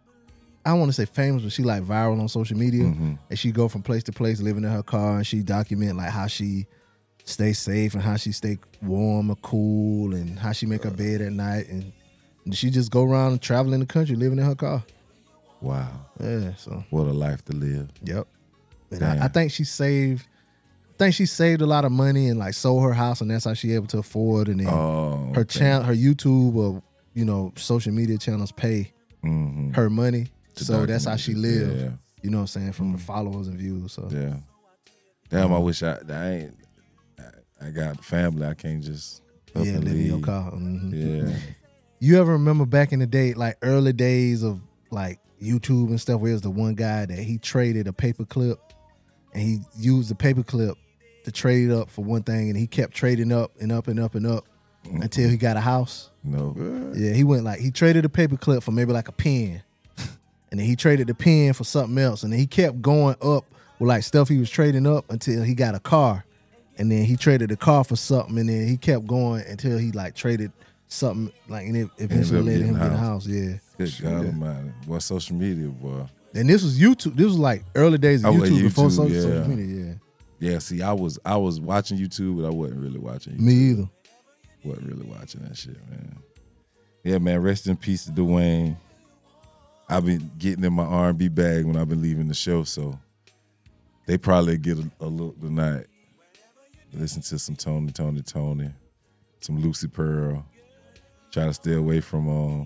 I don't want to say famous, but she like viral on social media, Mhm. and she go from place to place living in her car, and she document like how she stay safe and how she stay warm or cool, and how she make her bed at night, and, and she just go around and travel in the country living in her car. Wow, Yeah, so what a life to live. yep. And I, I Damn. think she saved, I think she saved a lot of money and like sold her house, and that's how she able to afford, and then Oh, her channel, her YouTube or you know social media channels pay Mm-hmm. her money. To So that's how document she it. lives. Yeah. You know what I'm saying? From her followers and views. So Yeah. Damn, I wish I. I ain't. I, I got family. I can't just. Up yeah, and live in your leave. car. Mhm. Yeah. You ever remember back in the day, like early days of like YouTube and stuff, where it was the one guy that he traded a paper clip and he used the paper clip to trade up for one thing, and he kept trading up and up and up and up until he got a house. No. Yeah, he went like he traded a paper clip for maybe like a pen, and then he traded the pen for something else, and then he kept going up with like stuff he was trading up until he got a car, and then he traded the car for something, and then he kept going until he like traded something like, and it eventually up let getting him get a house. house. Yeah, Good God Almighty. Boy, social media, boy. and this was YouTube. This was like early days of Oh, well, YouTube, before YouTube, social, yeah. social media. Yeah, see, I was I was watching YouTube, but I wasn't really watching Yeah, YouTube. me either. Wasn't really watching that shit, man. Yeah, man, rest in peace to Dwayne. I've been getting in my R and B bag when I've been leaving the show, so they probably get a, a look tonight. Listen to some Tony, Tony, Tony, some Lucy Pearl. Try to stay away from uh,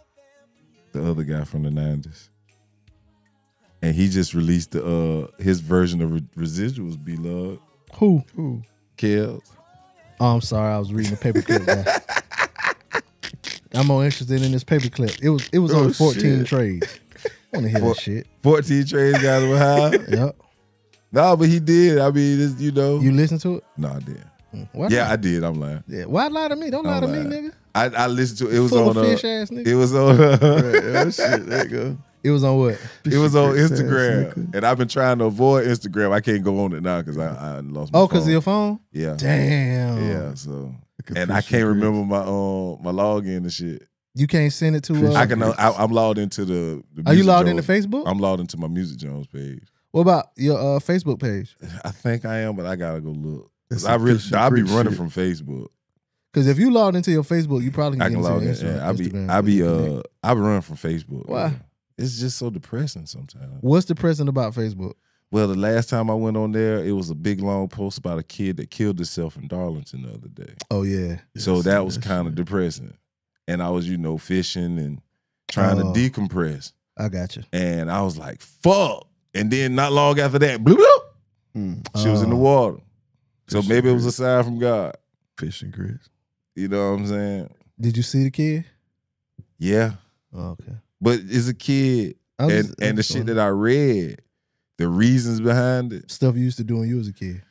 the other guy from the nineties. And he just released the, uh, his version of Re- Residuals, Beloved. Who? Ooh. Kells. Oh, I'm sorry, I was reading the paper clip. Guy. I'm more interested in this paper clip. It was it was Oh, only fourteen shit. trades. I want to hear Four- that shit. fourteen trades got him high. Yep. No, but he did. I mean, it's, you know. You listen to it? no, I did. Why Yeah, lie? I did. I'm lying. Yeah. Why lie to me? Don't lie I'm to me, lying. nigga. I, I listened to it. It was Full on. of fish Uh, ass nigga. it was on. Right, oh shit, there you go. It was on what? it was on Fish ass Instagram, nigga. and I've been trying to avoid Instagram. I can't go on it now because I, I lost. My Oh, because of phone. your phone? Yeah. Damn. Yeah. So, Look at and I Fish can't and remember my um my login and shit. You can't send it to. Fish Uh, I can. I, I'm logged into the. the are you Music logged Jones. into Facebook? I'm logged into my Music Jones page. What about your uh, Facebook page? I think I am, but I gotta go look. 'Cause That's I some really, Fish and I be Creek running shit. from Facebook. Because if you logged into your Facebook, you probably can I get can into log your in. Instagram. Yeah, I be, Instagram, I be, you can uh, connect. I be running from Facebook. Why? Yeah. It's just so depressing sometimes. What's depressing about Facebook? Well, the last time I went on there, it was a big long post about a kid that killed himself in Darlington the other day. Oh yeah. So Yes, that was yes, kind of yeah. depressing. And I was, you know, fishing and trying Oh. to decompress. I got you. And I was like, fuck. And then not long after that, bloop, bloop, Mm, she was in the Oh. water. So Fish maybe it and was a sign from God. Fish and grits. You know what I'm saying? Did you see the kid? Yeah. Oh, okay. But as a kid, I was and, just- and the shit that I read, the reasons behind it. stuff you used to do when you was a kid.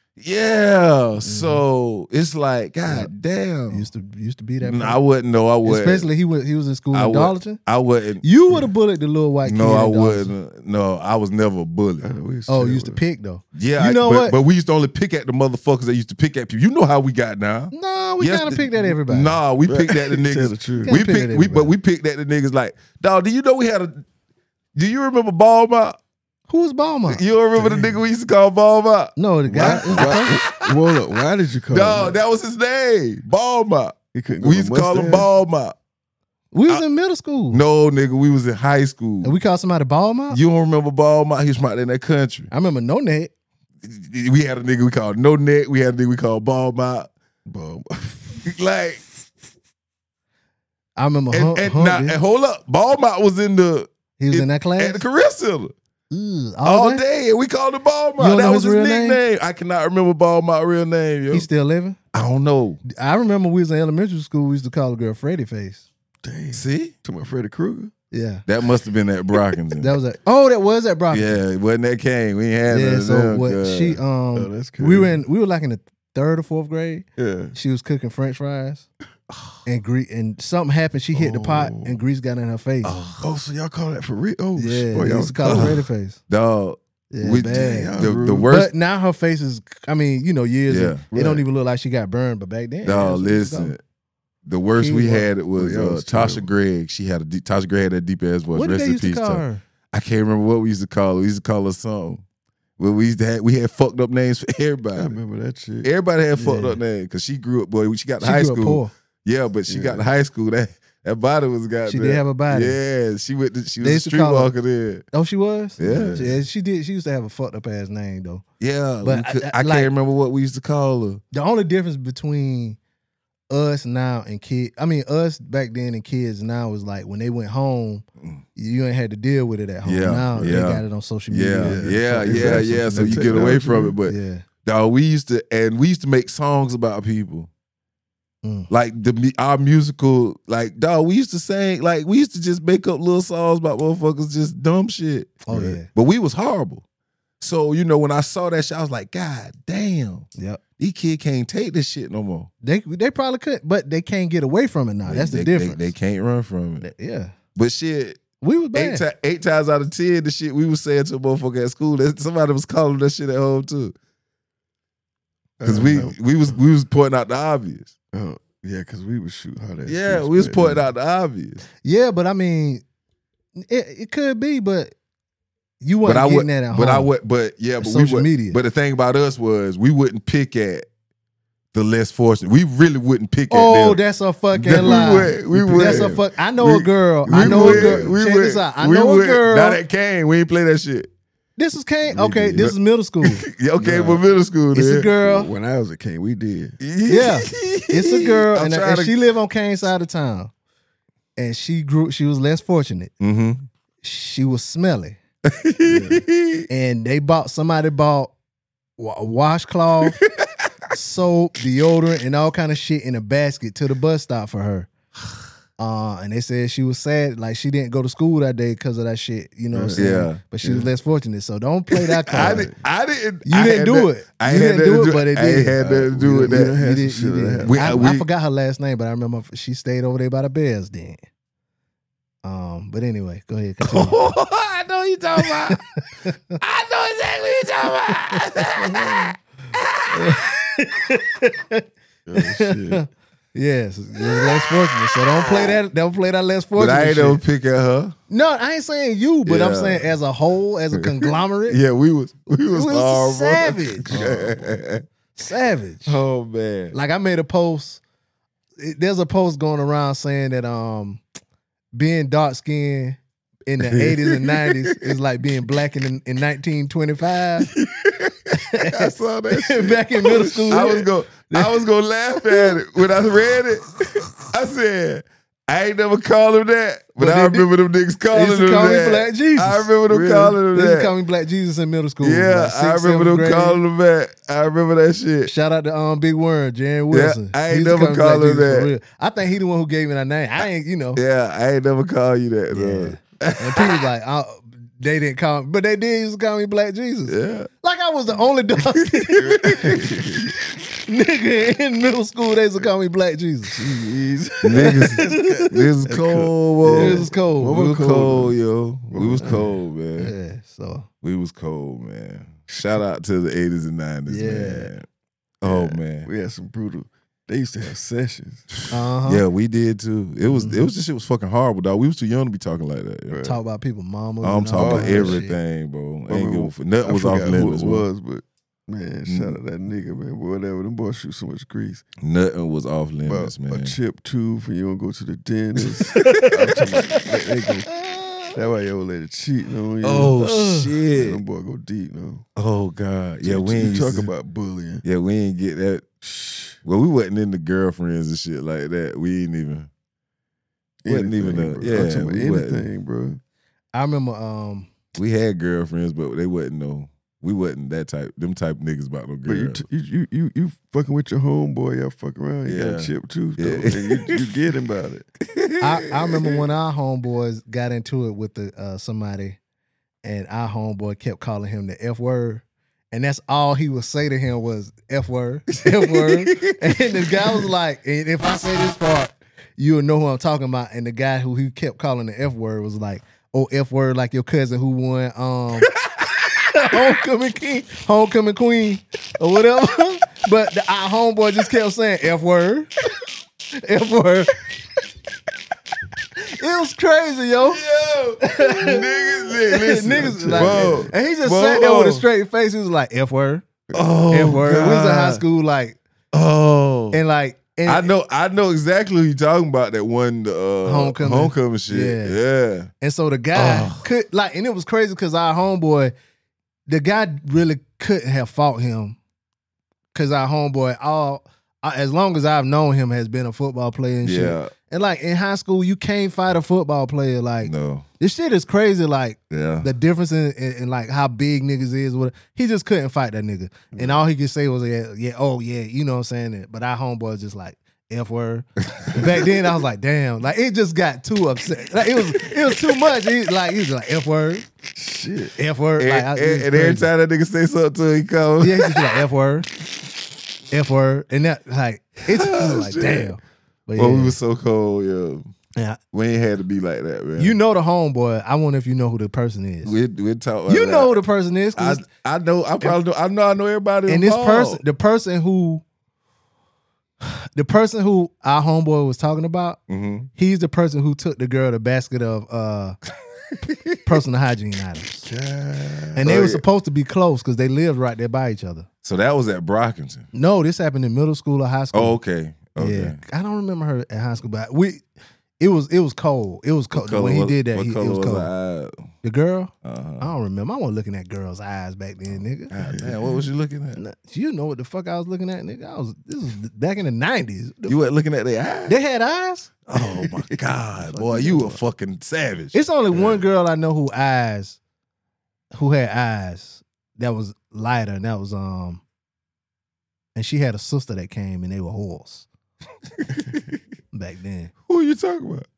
Yeah. So it's like, God damn. You used to used to be that. No, person. I wouldn't know. I wouldn't. Especially he was he was in school I in would- Darlington. I wouldn't. You would have bullied the little white No, kid. I in Darlington. wouldn't. No, I was never a bully. I know, we Oh, chill you used to with- pick though. Yeah, You I- know but, what? But we used to only pick at the motherfuckers that used to pick at people. You know how we got now. No, we Yes, kind of the- picked at everybody. Nah, we picked at the Tell niggas. the truth. Can't We pick at picked. We, but everybody. we picked at the niggas like, dog. Do you know we had a? Do you remember Ball Mop? Who was Balmain? You don't remember the nigga we used to call Ball Mop? No, the guy. Why, why, well, look, why did you call No, him? that was his name. Ball Mop. He couldn't go We to used to call him Mustache? Ball Mop. We was I- in middle school. No, nigga, we was in high school. And we called somebody ball mouth? You don't remember Ball Mouth? He was from out there in that country. I remember no net. We had a nigga we called No Neck. We had a nigga we called Ball Mouth. Ball. Like, I remember and, Hunt. and, Hunt now, did. and hold up, Ball Mouth was in the He was in, that at class? the career center Ugh, all, all day. day? and we called him Ball You Mouth. don't That know was his his real name? nickname. I cannot remember Ball Mouth real name, yo. He still living? I don't know. I remember we was in elementary school. We used to call the girl Freddy Face. Damn. See, To my Freddy Krueger. Yeah. that must have been at Brockington. That was at, oh, that was at Brockton. yeah, it wasn't that King. We ain't had none Yeah, of so them, what cuz. she um Oh, that's crazy. we were in we were like in the third or fourth grade. Yeah. She was cooking French fries. And grease and something happened. She hit the pot Oh. and grease got in her face. Oh, so y'all call that for real? Oh, yeah, shit. Boy, they y'all used to call her was- Freddy Face. Dog. Yeah, we, bad. the, the rude. worst. But now her face is, I mean, you know, years. Yeah, of, It don't right. even look like she got burned. But back then, Dog, that's what we used to listen. call The worst King we was- had it was Oh, yeah, it uh, was Tasha terrible. Gregg. She had a deep, Tasha Gregg had that deep ass her. voice. What did Rest they in used to peace, call Tasha. her? I can't remember what we used to call her. We used to call her something. Well, we used to have, we had fucked up names for I everybody. remember that shit. Everybody had fucked Yeah. up names because she grew up. Boy, when she got to She high grew up school. poor. Yeah, but she Yeah. got to high school. That that body was got. She did have a body. Yeah, she went. To, she They was a used to call her- streetwalker there. Oh, she was. Yeah. yeah. She did. She used to have a fucked up ass name though. Yeah, But we could- I- I, I- like- can't remember what we used to call her. The only difference between us now and kids, I mean, us back then and kids now is like when they went home, you ain't had to deal with it at home. Mm. Yeah, Now they yeah. got it on social Yeah, media. yeah, Yeah, yeah, exactly. yeah. So The you get away technology. from it, but Yeah. dog, we used to, and we used to make songs about people. Mm. Like the mu- our musical, like dog, we used to sing, like we used to just make up little songs about motherfuckers, just dumb shit. Oh yeah. But we was horrible. So you know, when I saw that shit, I was like, God damn, Yep. these kids can't take this shit no more. They they probably could, but they can't get away from it now. That's They- the they- difference. They, they can't run from it. That- yeah. But shit, We was bad. eight, ti- eight times out of ten, the shit we was saying to a motherfucker at school, that somebody was calling that shit at home too. Cause I we know. we was we was pointing out the obvious. Oh, yeah, because we would shoot hard ass. Yeah, shoots we was back pointing then. out the obvious. Yeah, but I mean, it, it could be, but you But wasn't I getting would, that at home. but I would, but yeah, but we Social would. media. But the thing about us was we wouldn't pick at the less fortunate. We really wouldn't pick at Oh, them. that's a fucking We lie. would, we would. That's a fuck. I know We- a girl. We I know would, a girl. we Check would, this out. I we know would. a girl. Not at Kane. We ain't play that shit. This is Kane. We Okay, did. this is middle school. Yeah, okay, Nah. but middle school. It's a then. girl. When I was a king, we did. Yeah, it's a girl, I'm and, trying and to- she live on Kane's side of town. And she grew. She was less fortunate. Mm-hmm. She was smelly, and they bought somebody bought wa- a washcloth, soap, deodorant, and all kind of shit in a basket to the bus stop for her. Uh, and they said she was sad, like she didn't go to school that day because of that shit. You know what I'm saying? Yeah. But she was less fortunate, so don't play that I card. didn't. I didn't. You I didn't had do that- it. I You ain't had didn't do nothing it, to but it I ain't did. had nothing to do Uh, with we- we that. done had You some did, shit you like did. that. We- I, we- I forgot her last name, but I remember she stayed over there by the Bears then. Um, but anyway, go ahead. Continue. I know you talking about. I know exactly what you talking about. Oh, shit. Yes, it was less fortunate. So don't play that. Don't play that less But fortunate. I ain't shit. never pick at her. No, I ain't saying you, but I'm Yeah. saying as a whole, as a conglomerate, Yeah, we was we was, was horrible. savage. savage. Oh man. Like I made a post. it- There's a post going around saying that um being dark skinned in the eighties and nineties is like being black in in nineteen twenty-five. I saw that shit. Back in middle school. I was going I was gonna laugh at it when I read it. I said, I ain't never called him that, but, But I they did- remember them niggas They calling used him to call me that. Black Jesus. I remember them Really? calling him They used to that. call me Black Jesus in middle school. Yeah, like sixth, I remember seventh them grade. calling him that. I remember that shit. Shout out to um Big Worm, Jaron Wilson. I ain't He used to never call me call Black him Jesus for that. real. I think he the one who gave me that name. I ain't, you know. Yeah, I ain't never called you that. Yeah. though. And people like, uh, they didn't call me, but they did used to call me Black Jesus. Yeah. Like I was the only dark nigga in middle school. They used to call me Black Jesus. Niggas, this is cold, boy. It was cold. We was cold, cold, yo. We was cold, man. Yeah, so We was cold, man. Shout out to the eighties and nineties, Yeah. man. Oh man. We had some brutal. They used to have sessions. uh-huh. Yeah, we did too. It was it was just shit was fucking horrible, dog. We was too young to be talking like that. yo. Right. Talk about people, mama. I'm and talking all about that shit. everything, bro. I ain't give a fuck. Nothing I was off forgot who limits. it bro. was, but Man, shout out that nigga, man. Whatever, them boys shoot so much grease. Nothing was off limits, But man. a chipped tooth and you don't go to the dentist. I'm talking about, they, they go, that's why your old lady cheating on you. Oh Yeah, shit! them boy go deep, no. Oh god, yeah, You- we you ain't talk used to- about bullying. Yeah, we ain't get that. Well, we wasn't into girlfriends and shit like that. We ain't even. Wasn't even Anything, a- bro. yeah, I'm talking about we wasn't. anything, bro. I remember um We had girlfriends, but they wasn't no. We wasn't that type. Them type niggas about no But you, girls. t- you you you you fucking with your homeboy, y'all fuck around. You got Yeah. a chip tooth though, Yeah. and you, you get him about it. I, I remember when our homeboys got into it with the uh, somebody, and our homeboy kept calling him the F word, and that's all he would say to him was F word, F word, and the guy was like, and if I say this part, you'll know who I'm talking about. And the guy who he kept calling the F word was like, oh, F word, like your cousin who won um homecoming king, homecoming queen, or whatever. But the, our homeboy just kept saying F word, F word. It was crazy, yo. Yo, niggas, li- listen. Niggas like, Whoa. and he just Whoa. sat there with a straight face. He was like, F word, Oh, F word. We was in high God. school, like, Oh, and like, and I know, I know exactly who you talking about. That one, the uh, Homecoming. homecoming shit. Yeah. Yeah, And so the guy Oh. could like, and it was crazy because our homeboy, the guy really couldn't have fought him because our homeboy, all uh, as long as I've known him, has been a football player and shit. yeah. And like in high school, you can't fight a football player. Like No, this shit is crazy. Like yeah. the difference in, in, in like how big niggas is. What he just couldn't fight that nigga, and all he could say was yeah, yeah, oh yeah, you know what I'm saying. But our homeboy was just like F word. Back then, I was like, damn, like it just got too upset. Like it was, it was too much. He like he was like F word, Shit. F word. And, Like, I- and- it was and every crazy. time that nigga say something to him, he come. yeah, he just be like F word, F word, and that like it's like Shit. damn. But Well, yeah, we was so cold, yeah. yeah. We ain't had to be like that, man. You know the homeboy. I wonder if you know who the person is. we we talk. Like You that. know who the person is. I 'cause- I know. I probably know. I know. I know everybody. and this involved. person, the person who, the person who our homeboy was talking about, Mhm. he's the person who took the girl the basket of uh, personal hygiene items, and they Oh, were yeah. supposed to be close because they lived right there by each other. So that was at Brockington. No, this happened in middle school or high school. Oh, okay. Okay. Yeah, I don't remember her at high school, but we, it was it was cold. It was cold Color when he was- did that. What He, color it was was cold. her eye? The girl, Uh-huh. I don't remember. I wasn't looking at girls' eyes back then, nigga. God damn, what was you looking at? Nah, You know what the fuck I was looking at, nigga? I was this was back in the nineties. You weren't looking at their eyes? They had eyes. Oh my God, boy, you a fucking savage. It's only one girl I know who eyes, who had eyes that was lighter, and that was um, and she had a sister that came, and they were whores back then. Who are you talking about?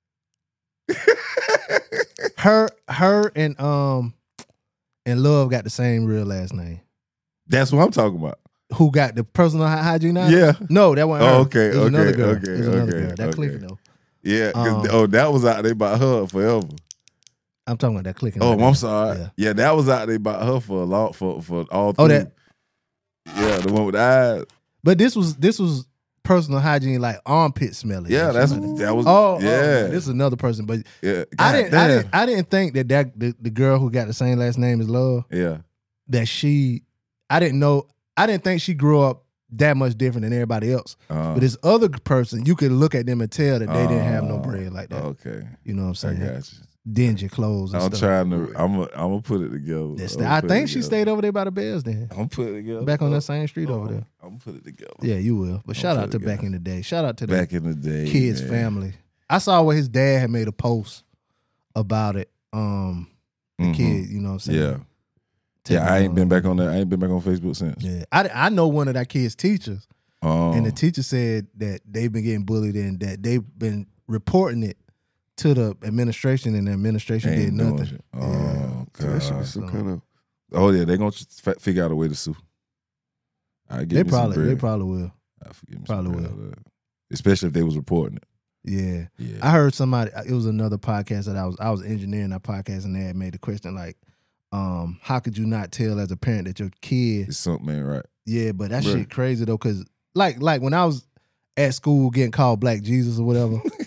Her, her, and um, and Love got the same real last name. That's what I'm talking about. Who got the personal hy- hygiene? Item? Yeah. No, that wasn't Oh, her. okay, It was another okay, girl. okay, It was another okay, girl. That okay. clicking though. Yeah, 'cause- Um, oh, that was out there by her forever. I'm talking about that clicking. Oh, right I'm there. sorry. Yeah. Yeah. that was out there by her for a lot for for all. Oh, three. that- Yeah, the one with the eyes. But this was this was personal hygiene, like armpit smelling. Yeah, and that's shit like that. that was. Oh, yeah, oh, this is another person, but yeah. I God didn't, I damn. didn't, I didn't, I didn't think that that the, the girl who got the same last name as Love, Yeah, that she, I didn't know, I didn't think she grew up that much different than everybody else. uh, But this other person, you could look at them and tell that they didn't have no uh, bread like that. Okay, You know what I'm I saying? got you. Dingy clothes and I'm stuff. trying to. I'm. A, I'm gonna put it together. That's I'ma the- I put it think she together. stayed over there by the Bears then, I'm gonna put it together. back on that same street over there. I'm gonna put it together. Yeah, you will. But shout put out it to back together. in the day. Shout out to the Back in the day, kid's man. family. I saw where his dad had made a post about it. Um, the Mhm. kid, you know what I'm saying? Yeah, To, yeah. I ain't been um, back on that. I ain't been back on Facebook since. Yeah, I, I know one of that kid's teachers, Um, and the teacher said that they've been getting bullied and that they've been reporting it to the administration, and the administration ain't did doing nothing. shit. Yeah. Oh So that should God. be some So- kind of Oh yeah, they gonna f- figure out a way to sue. I They probably, they probably will. I forget me probably some bread will. out of that. Especially if they was reporting it. Yeah. Yeah. I heard somebody. It was another podcast that I was. I was engineering that podcast, and they had made a question like, um, "How could you not tell as a parent that your kid?" It's something ain't right. Yeah, but that Bruh. shit crazy though, cause like like when I was at school getting called Black Jesus or whatever,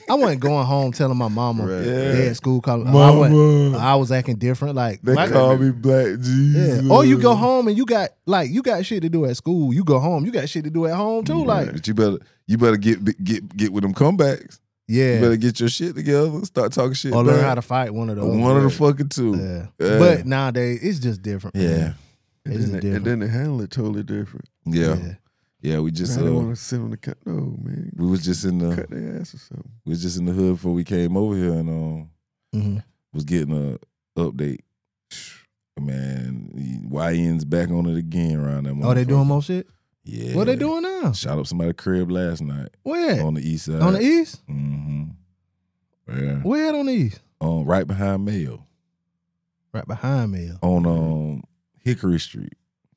I wasn't going home telling my mama Right. they Yeah. at school calling. Oh, I, wasn't- Mama. I was acting different. Like They my- call me Black Jesus. yeah. Or you go home and you got like you got shit to do at school. You go home, you got shit to do at home too. Like But you better you better get get get with them comebacks. You yeah, better get your shit together. Start talking shit. or learn back. how to fight one of those. One of the fucking two. Yeah. Yeah. But nowadays it's just different. Yeah. man. And It's then, they, different. and then they handle it totally different. Yeah. Yeah. we just I uh, don't want to sit on the cut. No, man. we was just in the Cut their ass or something. we was just in the hood before we came over here and um hmm was getting a update. Man, Y N's back on it again around that. Oh, they doing motherfucker. more shit. Yeah. What they doing now? Shot up somebody's crib last night Where? on the east side. On the east? Mm-hmm. Yeah. Where at on the east? Um, right behind Mayo. Right behind me. On um Hickory Street.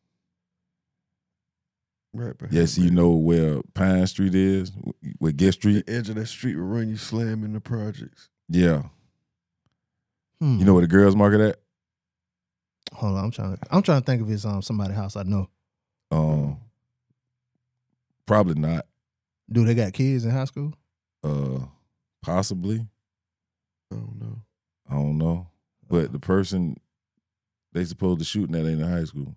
Right behind Yes, me. you know where Pine Street is, where Guest Street. The edge of that street will run you slam in the projects. Yeah, Hmm. you know where the girls market at. Hold on, I'm trying. To, I'm trying to think if it's um somebody's house I know. Um, probably not. Do they got kids in high school? Uh, possibly. I don't know. I don't know. But the person they supposed to shooting at ain't in high school.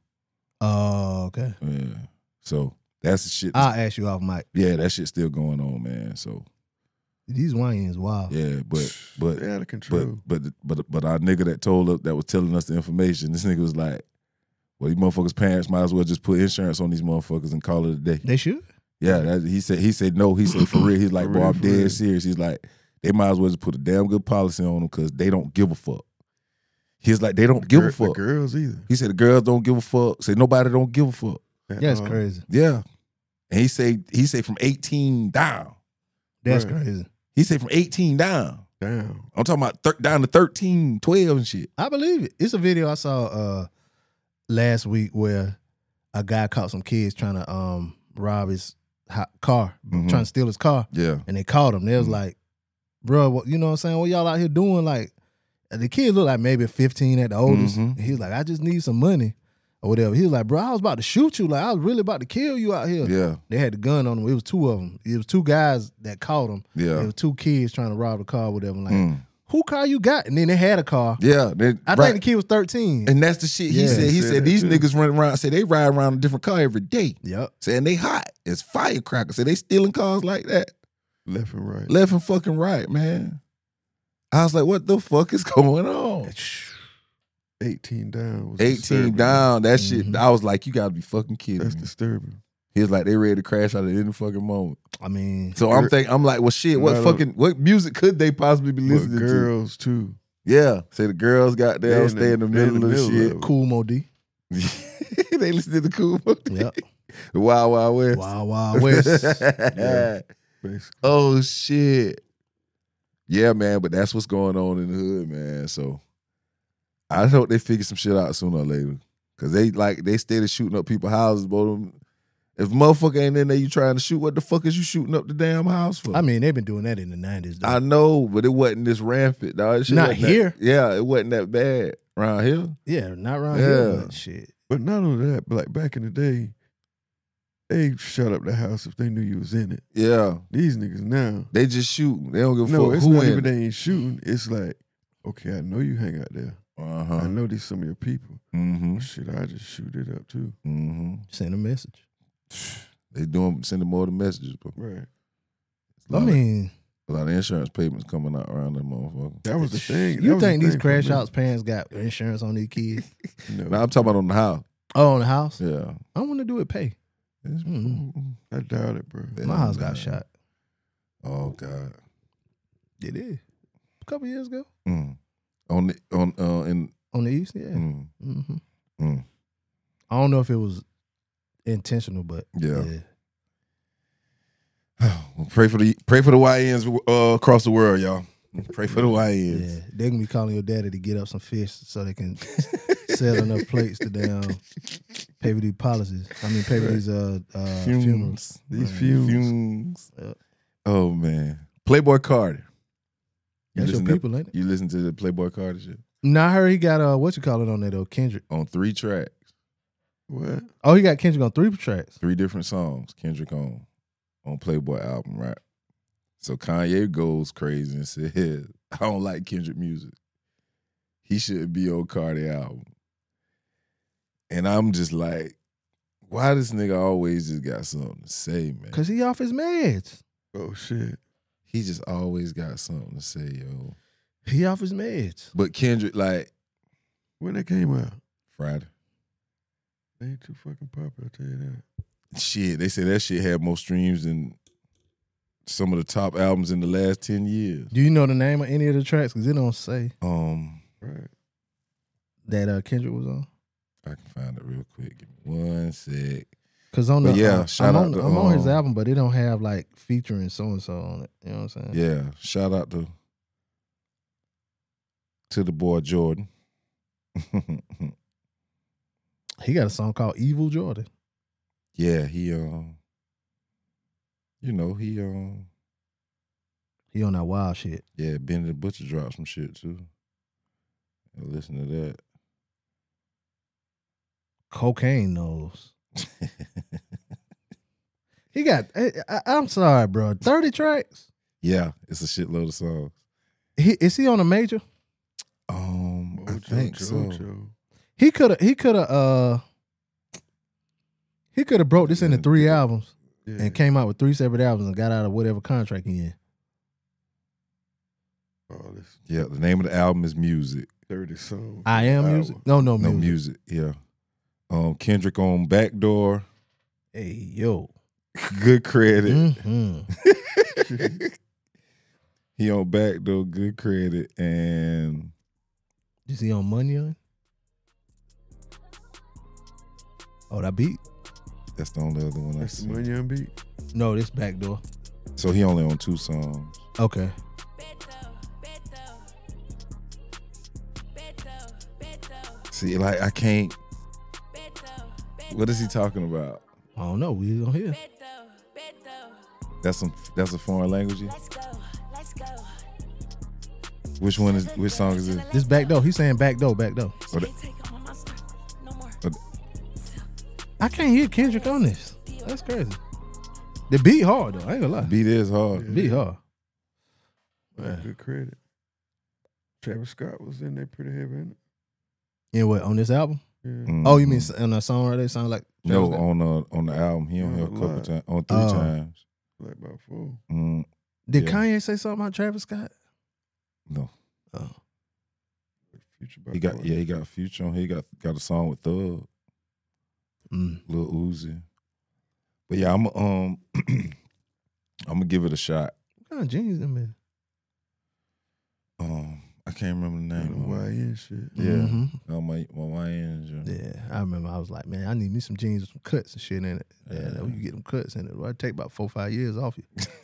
Oh, okay. Yeah. So that's the shit. that's- I'll ask you off mic. yeah, that shit's still going on, man. So These wines, wow. yeah, but but They're out of control. But but but but our nigga that told us that was telling us the information, this nigga was like, "Well, these motherfuckers' parents might as well just put insurance on these motherfuckers and call it a day." They should. Yeah, that, he said. He said no. He said for real. He's like, For "Bro, real, I'm for dead real. serious." He's like, "They might as well just put a damn good policy on them because they don't give a fuck." He's like, "They don't give Gir- a fuck." The girls either. He said the girls don't give a fuck. Say nobody don't give a fuck. At That's all. crazy. Yeah, and he say he say from eighteen down. That's Right. crazy. He said from eighteen down. Down. I'm talking about thir- down to thirteen, twelve and shit. I believe it. It's a video I saw uh last week where a guy caught some kids trying to um rob his ho- car, Mhm. trying to steal his car, Yeah. and they caught him. They was Mhm. like, "Bro, what, you know what I'm saying? What y'all out here doing?" Like, the kids look like maybe fifteen at the oldest. Mhm. He was like, "I just need some money." Or whatever. He was like, "Bro, I was about to shoot you. Like, I was really about to kill you out here." Yeah. They had the gun on them. It was two of them. It was two guys that caught him. Yeah. It was two kids trying to rob the car, whatever. Like, Mm. who car you got? And then they had a car. Yeah. They, I right. think the kid was thirteen. And that's the shit he Yeah. said. He Said said that these too. niggas run around, say they ride around a different car every day. Yep. Saying they hot. It's firecrackers. Say they stealing cars like that. Left and right. Left and fucking right, man. I was like, what the fuck is going on? eighteen down. Was eighteen disturbing. down. That shit. Mhm. I was like, you gotta be fucking kidding That's me. disturbing. He was like, they ready to crash out at any fucking moment. I mean, So I'm Gir- thinking, I'm like, well, shit, what Right on. fucking, what music could they possibly be But listening to? girls too. Yeah. Say the girls got They there, in stay in the the- they in middle the of the middle shit. of it. Cool Mo D. They listen to the cool Yep. the Wild Wild West. Wild Wild West. Yeah. Basically. Oh shit. Yeah, man, but that's what's going on in the hood, man. So I hope they figure some shit out sooner or later. Cause they like they steady shooting up people's houses, but if motherfucker ain't in there you trying to shoot, what the fuck is you shooting up the damn house for? I mean, they've been doing that in the nineties. I know, but it wasn't this rampant, dog. That shit Not wasn't that- here. yeah, it wasn't that bad around here. Yeah, not around Yeah. here, but shit. But not only that, but like back in the day, they shut up the house if they knew you was in it. Yeah. These niggas now. They just shooting. They don't give a No, fuck it's who not in. even they ain't shooting. It's like, okay, I know you hang out there. Uh-huh. I know these some of your people. Mm-hmm. Shit, I just shoot it up too. Mm-hmm. Send a message. They doing sending more of the messages, bro. Right. It's a I lot of- mean, a lot of insurance payments coming out around that motherfucker. That was the thing. That you was the think these thing for crash me. outs parents got insurance on these kids? No, Now I'm talking about on the house. Oh, on the house? Yeah. I want to do it pay. It's- Mhm. I doubt it, bro. Yeah. My house got nah. shot. Oh God. It is. A couple years ago. Mm. On the on uh in On the east, yeah. mm, hmm mm. I don't know if it was intentional, but Yeah. yeah. Well, pray for the pray for the Y Ns uh, across the world, y'all. Pray for the Y Ns. Yeah, they're gonna be calling your daddy to get up some fish so they can sell enough plates to damn pay for these policies. I mean, pay for these uh, uh funerals. These Right. fumes. Fumes. Yep. Oh man. Playboy Cardi. You That's your listen to- people, ain't it? You listen to the Playboy Cardi shit Nah, I heard he got uh what you call it on there though, Kendrick. on three tracks, What? Oh, he got Kendrick on three tracks. three different songs. Kendrick on on Playboy album, right? So Kanye goes crazy and said, I don't like Kendrick music. He shouldn't be on Cardi album. And I'm just like, why this nigga always just got something to say, man? Cause he off his meds. Oh shit. He just always got something to say, yo. He off his meds. But Kendrick, like, When that came out, Friday. they ain't too fucking popular. I tell you that. Shit, they said that shit had more streams than some of the top albums in the last ten years. Do you know the name of any of the tracks? Cause it don't say Um, Right. that uh, Kendrick was on. I can find it real quick. Give me one sec. Cause on the But yeah, uh, shout I'm, out on, to, I'm on his um, album, but it don't have like featuring so and so on it. You know what I'm saying? Yeah, shout out to to the boy Jordan. He got a song called Evil Jordan. Yeah, he um, you know he um, He on that wild shit. yeah, Benny the Butcher dropped some shit too. Listen to that. Cocaine knows. He got. I, I, I'm sorry, bro. thirty tracks. Yeah, it's a shitload of songs. He, is he on a major? Um, I Mojo think so. Jojo. He could have. He could have. Uh, he could have broke this into three albums Yeah. and came out with three separate albums and got out of whatever contract he in. All this Yeah, the name of the album is Music. thirty songs. I am Hour. music. No, no No music. music. Yeah. Um, Kendrick on Backdoor. Hey yo. Good credit. Mm-hmm. He on Backdoor. Good credit. And Is he on Money on? Oh, that beat? that's the only other one I That's the see. Money on beat. No, this Backdoor. So he only on two songs. Okay. See, like I can't. What is he talking about? I don't know. We gonna hear. That's some. That's a foreign language. Which one is? Which song is it? This Backdoor. He's saying Backdoor, Backdoor. Or the- or the- I can't hear Kendrick on this. That's crazy. The beat hard though. I ain't gonna lie. beat is hard. Beat hard. Yeah. Good credit. Travis Scott was in there pretty heavy, in it? And what on this album? Yeah. Mhm. Oh, you mean on that song right there? Sound like No, Travis Scott? on the on the album he on Yeah, here a a couple lot. times, on three Oh. times. Like about four. Mm, Did yeah. Kanye say something about Travis Scott? no, Oh, Future about he got twenty. yeah he got Future on. Here. He got got a song with Thug, mm. Lil Uzi. But yeah, I'm um I'm gonna give it a shot. What kind of genius them is? Um, I can't remember the And name. the of it. Y N shit. Yeah, Mhm. oh, my my Y N joint. Yeah, I remember. I was like, man, I need me some jeans with some cuts and shit in it. Yeah, Yeah. you get them cuts in it. It'll take about four, five years off you.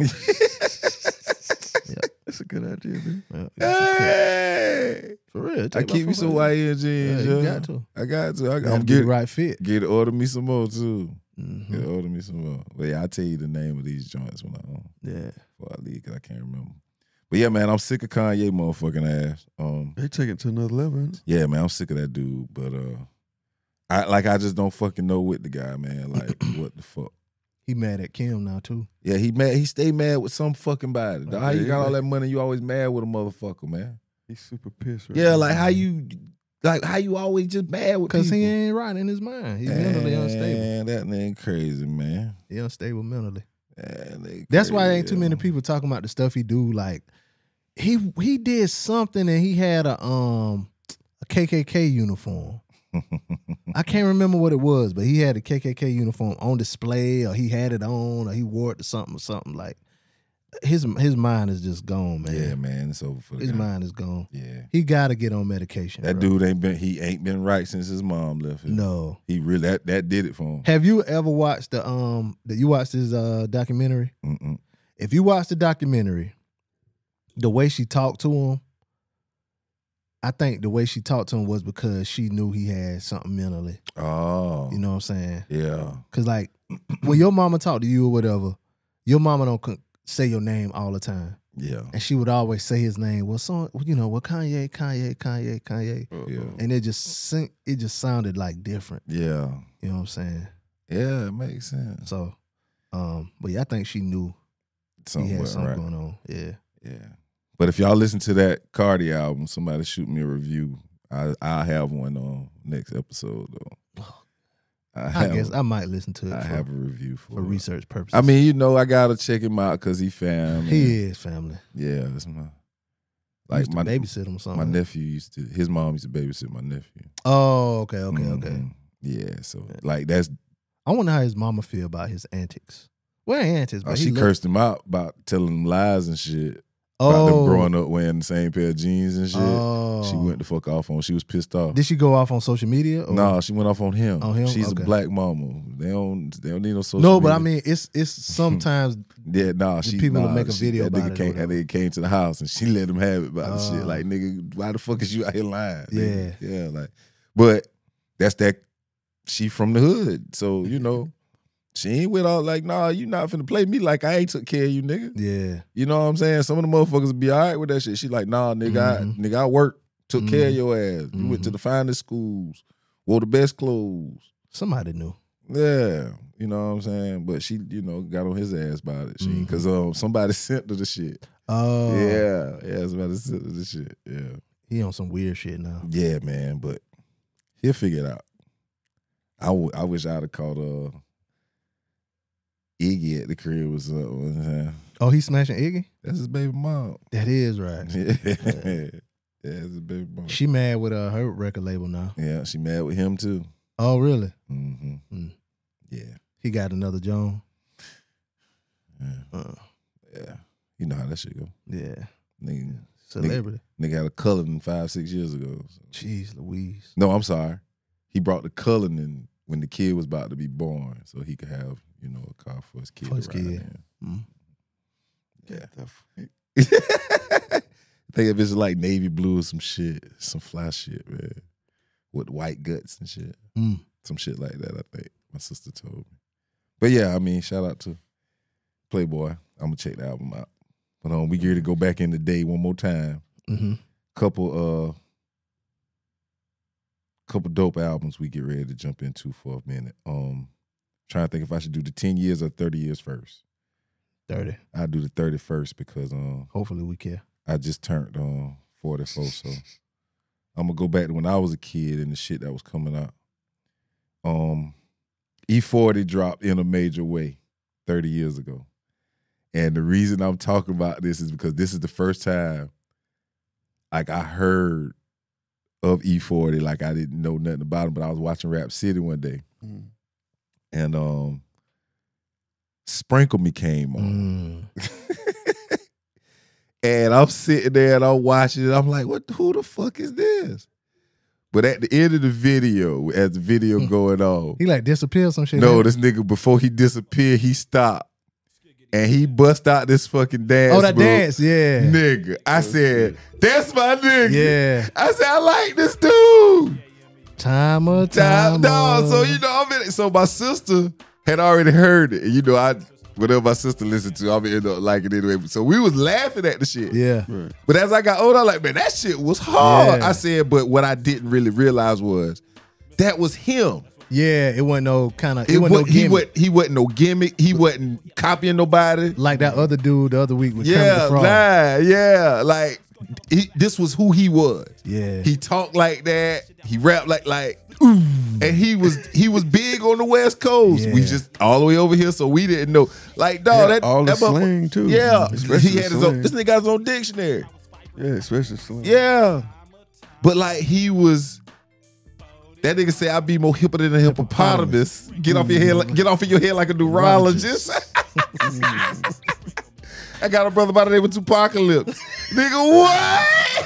That's a good idea, man. Yeah, get some cuts. Hey, For real, it I take keep me about some four, Y five N years. jeans. Yeah, you yo. got to. I got to. I, Gotta I'm get getting the right fit. get to order me some more too. Mhm. Get to order me some more. But yeah, I'll tell you the name of these joints when I um, Yeah, before I leave because I can't remember. But yeah, man, I'm sick of Kanye motherfucking ass. Um, They take it to another level. Ain't it? yeah, man, I'm sick of that dude. But uh, I like I just don't fucking know with the guy, man. Like what the fuck. he mad at Kim now too. Yeah, he mad. He stay mad with some fucking body. Oh, how you yeah, got yeah. all that money? You always mad with a motherfucker, man. He's super pissed right Yeah, now. like how you, like how you always just mad with Cause people. he ain't right in his mind. He's mentally unstable. Man, that nigga crazy, man. He unstable mentally. Man, they That's why crazy, ain't too yo. many people talking about the stuff he do. Like he he did something and he had a um a K K K uniform. I can't remember what it was, but he had a K K K uniform on display, or he had it on, or he wore it to something or something. Like his his mind is just gone, man. Yeah, man, it's over for the His guy. mind is gone. Yeah, He got to get on medication. that bro. dude ain't been. He ain't been right since his mom left him. No. He really that that did it for him. Have you ever watched the um that you watched his uh documentary? Mm-mm. If you watch the documentary, the way she talked to him, I think the way she talked to him was because she knew he had something mentally. Oh, You know what I'm saying? yeah, Because like when your mama talk to you or whatever, your mama don't con- say your name all the time, yeah, and she would always say his name. Well, so you know, well, Kanye, Kanye, Kanye, Kanye, Uh-oh. yeah, and it just sing- it just sounded like different. yeah, You know what I'm saying? yeah. It makes sense. So, um, but yeah, I think she knew. something, he had went something right. going on. Yeah. Yeah. But if y'all listen to that Cardi album, somebody shoot me a review. I I'll have one on next episode though. I, I have, guess I might listen to it I for, have a review for, for it. research purposes. I mean, you know, I gotta check him out because he family. he is family. Yeah, that's my Like like used to my babysit him or something. my nephew used to. His mom used to babysit my nephew. Oh, okay, okay, okay. Mhm. Yeah, so like that's. I wonder how his mama feel about his antics. Well, antics, but Oh, he she look- cursed him out about telling him lies and shit. About them Oh, growing up wearing the same pair of jeans and shit. oh. She went the fuck off on. She was pissed off. Did she go off on social media? Or? No, she went off on him. On him? She's Okay. a black mama. They don't. They don't need no social. No, but I media. mean, it's it's sometimes. yeah, nah. She people will nah, make a she- video that about nigga it or Came, that whatever. nigga came to the house and she let him have it about the shit. Oh. Like nigga, why the fuck is you out here lying? nigga? Yeah. yeah. Like, but that's that. She from the hood, so you know. She ain't with all like, nah, you not finna play me like I ain't took care of you, nigga. Yeah, You know what I'm saying? Some of the motherfuckers will be all right with that shit. She like, nah, nigga, Mhm. I, nigga, I worked, took care of Mhm. your ass. You went to Mhm. the finest schools, wore the best clothes. somebody knew. Yeah, you know what I'm saying? But she, you know, got on his ass about it. She, Mhm. Cause um, somebody sent her the shit. Oh, Yeah, yeah, somebody sent her the shit. Yeah, he on some weird shit now. yeah, man. But he'll figure it out. I, w- I wish I'd have caught uh Iggy at the crib or something. Oh, he smashing Iggy? That's his baby mom. That is right. Yeah, yeah, that's his baby mom. She mad with uh, her record label now. Yeah, she mad with him too. Oh, really? Mm-hmm. Mm. Yeah, He got another Joan. yeah, Uh, yeah. You know how that shit go. yeah, Nigga, celebrity. nigga had a Cullinan five, six years ago. So. Jeez, Louise. No, I'm sorry. He brought the Cullinan when the kid was about to be born, so he could have, you know, a car for his kid. For his to ride kid. in. Mm. Yeah. The fuck? Think of it as like navy blue or some shit, some fly shit, man, with white guts and shit, Mm. some shit like that. I think my sister told me. But yeah, I mean, shout out to Playboy. I'm gonna check the album out. But um, we gear to go back in the day one more time. Mm-hmm. Couple uh, couple dope albums we get ready to jump into for a minute. Um, trying to think if I should do the ten years or thirty years first. thirty. I do the thirty first because um. Hopefully we care. I just turned um forty-four, so I'm gonna go back to when I was a kid and the shit that was coming out. Um, E forty dropped in a major way thirty years ago, and the reason I'm talking about this is because this is the first time, like I heard of E forty, like I didn't know nothing about him, but I was watching Rap City one day, Mm. and um, Sprinkle Me came on. Mm. And I'm sitting there and I'm watching it. I'm like, what? Who the fuck is this? But at the end of the video, as the video Hmm. going on, He like disappeared some shit. no, like this nigga, before he disappeared, he stopped. And he bust out this fucking dance. Oh, that move. dance, yeah. Nigga. I said, that's my nigga. Yeah. I said, I like this dude. Time or Time, time. no, so you know, I'm in, so my sister had already heard it. And you know, I whatever my sister listened to, I'm end up liking it anyway. So we was laughing at the shit. Yeah. Right. But as I got older, I'm like, man, that shit was hard. Yeah. I said, but what I didn't really realize was that was him. Yeah, it wasn't no kind of. It, It wasn't wa- no he gimmick. wasn't he wasn't no gimmick. He wasn't copying nobody. Like that other dude the other week with Kermit Yeah, the Frog. nah, yeah. Like he, this was who he was. Yeah. He talked like that. He rapped like like, and he was he was big on the West Coast. We Yeah. just all the way over here, so we didn't know. Like dog, Yeah, that all the that motherfucker- slang, too. Yeah, Especially he had his own. slang. This nigga got his own dictionary. Yeah, especially slang. Yeah. But like he was that nigga said I'd be more hipper than a hippopotamus. Get off your head like, get off of your head like a neurologist. I got a brother by the name of Tupacalypse. Nigga, what?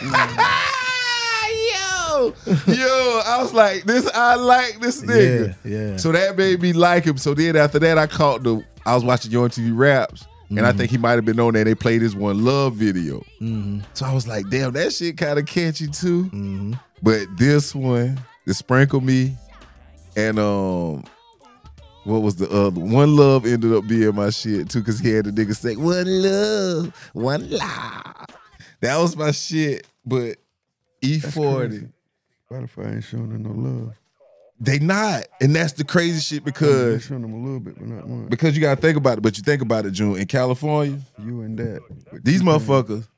yo. Yo, I was like, this I like this nigga. Yeah, yeah. So that made me like him. So then after that, I caught the I was watching Yo M T V Raps. And I think he might have been on there. They played this one Love video. Mm-hmm. So I was like, damn, that shit kind of catchy too. Mm-hmm. But this one, the Sprinkle Me, and um, what was the other? One Love ended up being my shit too, because he had the nigga say, one love, one love. That was my shit. But E That's forty. crazy. Spotify ain't showing her no love. They not, and that's the crazy shit They because showing them a little bit, but not much. because you gotta think about it. But you think about it, June. In California, You and that. with these T-Pain. motherfuckers,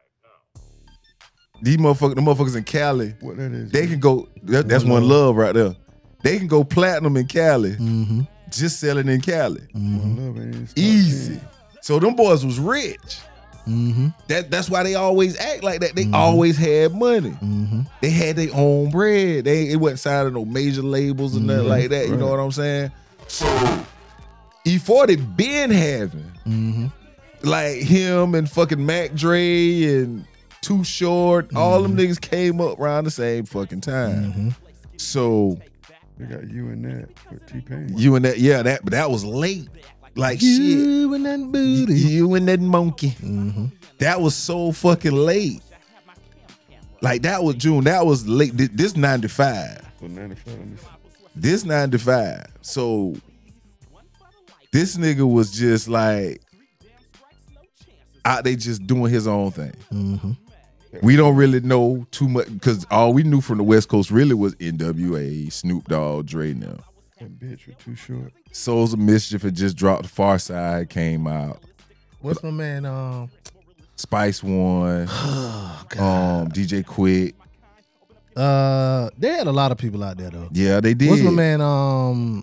these motherfuckers, the motherfuckers in Cali, What that is? they can go. That, that's one love right there. They can go platinum in Cali, Mm-hmm. just selling in Cali, One Love ain't even top easy. ten. So them boys was rich. Mm-hmm. That that's why they always act like that. They always had money. Mm-hmm. They had their own bread. They it wasn't signed to no major labels or nothing like that. You know Right. what I'm saying? So E forty been having Mm-hmm. like him and fucking Mac Dre and Too Short. All them niggas came up around the same fucking time. Mm-hmm. So They got you and that with T-Pain. you and that, yeah, that but that was late. Like shit. You and that booty. You and that monkey. Mm-hmm. That was so fucking late. Like that was June. That was late. This- This ninety-five. So ninety-five. let me see. This ninety-five. So this nigga was just like out there just doing his own thing. Mm-hmm. We don't really know too much because all we knew from the West Coast really was N W A, Snoop Dogg, Dre now. That bitch was too short. Souls of Mischief had just dropped. Far Side came out. What's my man? Um, Spice One, oh God. um, D J Quick. Uh, they had a lot of people out there though. Yeah, they did. What's my man? Um,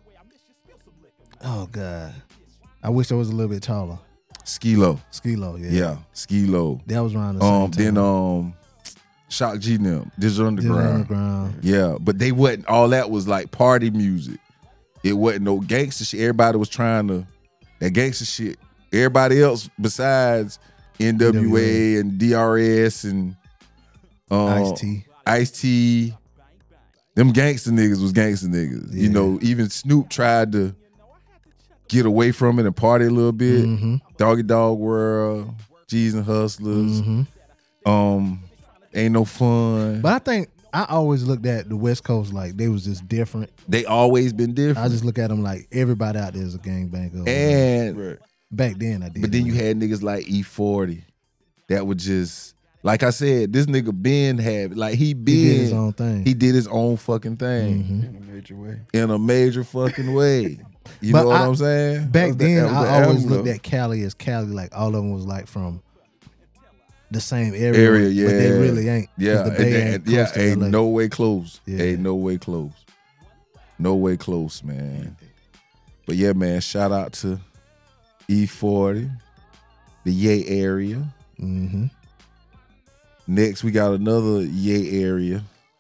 oh God, I wish I was a little bit taller. Skilo. Skilo, yeah, Yeah, Skilo. that was around the same Um, time. then um, Shock G and them, Digital Digital Underground. Underground. Yeah, but they wasn't. All that was like party music. It wasn't no gangster shit. Everybody was trying to that gangster shit. Everybody else besides N W A and D R S and um, Ice-T. Ice-T, them gangster niggas was gangster niggas. You Yeah. know, even Snoop tried to get away from it and party a little bit. Mm-hmm. Doggy Dog World, G's and Hustlers. Mm-hmm. Um, ain't no fun. But I think I always looked at the West Coast like they was just different. They always been different. I just look at them like everybody out there is a gangbanger. and Right. Back then I did. but then you had niggas like E forty that would just like I said, this nigga Ben had like he been he did his own thing. he did his own fucking thing Mhm. In a major way. in a major fucking way. You But know what I- I'm saying? Back was the- then, that was the I always album, looked though. at Cali as Cali, like all of them was like from the same area. Area, yeah. But they really ain't. 'cause Yeah, the and- Bay and- ain't yeah, close to ain't L A. no way close. Yeah. Ain't no way close. No way close, man. But yeah, man, shout out to E forty, the Yay area. Mm-hmm. Next, we got another Yay area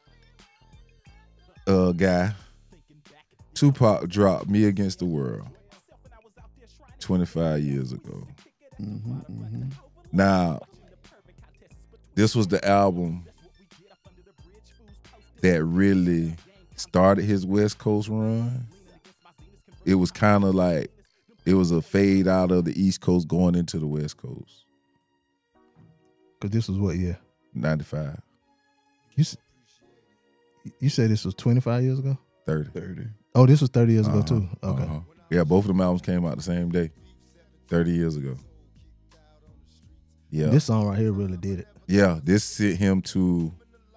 uh, guy. Tupac dropped Me Against the World twenty-five years ago. Mm-hmm, mm-hmm. Now, this was the album that really started his West Coast run. It was kind of like, it was a fade out of the East Coast going into the West Coast. Because this was what year? ninety-five, You s- you said this was twenty-five years ago? thirty. thirty. Oh, this was thirty years Uh-huh, ago too. Okay. uh-huh. Yeah, both of them albums came out the same day, thirty years ago. Yeah. This song right here really did it. Yeah, this sent him to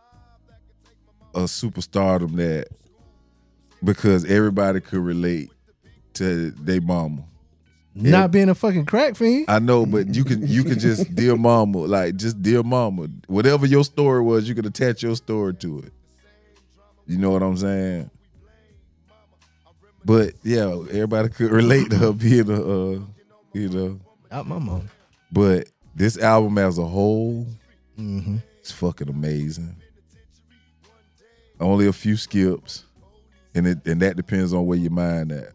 a superstardom that because everybody could relate to their mama. Yeah. Not being a fucking crack fiend. I know, but you can you can just dear mama, like just dear mama. Whatever your story was, you could attach your story to it. You know what I'm saying? But yeah, everybody could relate to her being a, uh, you know. Out my mom. But this album as a whole, Mm-hmm. it's fucking amazing. Only a few skips, and it and that depends on where your mind at.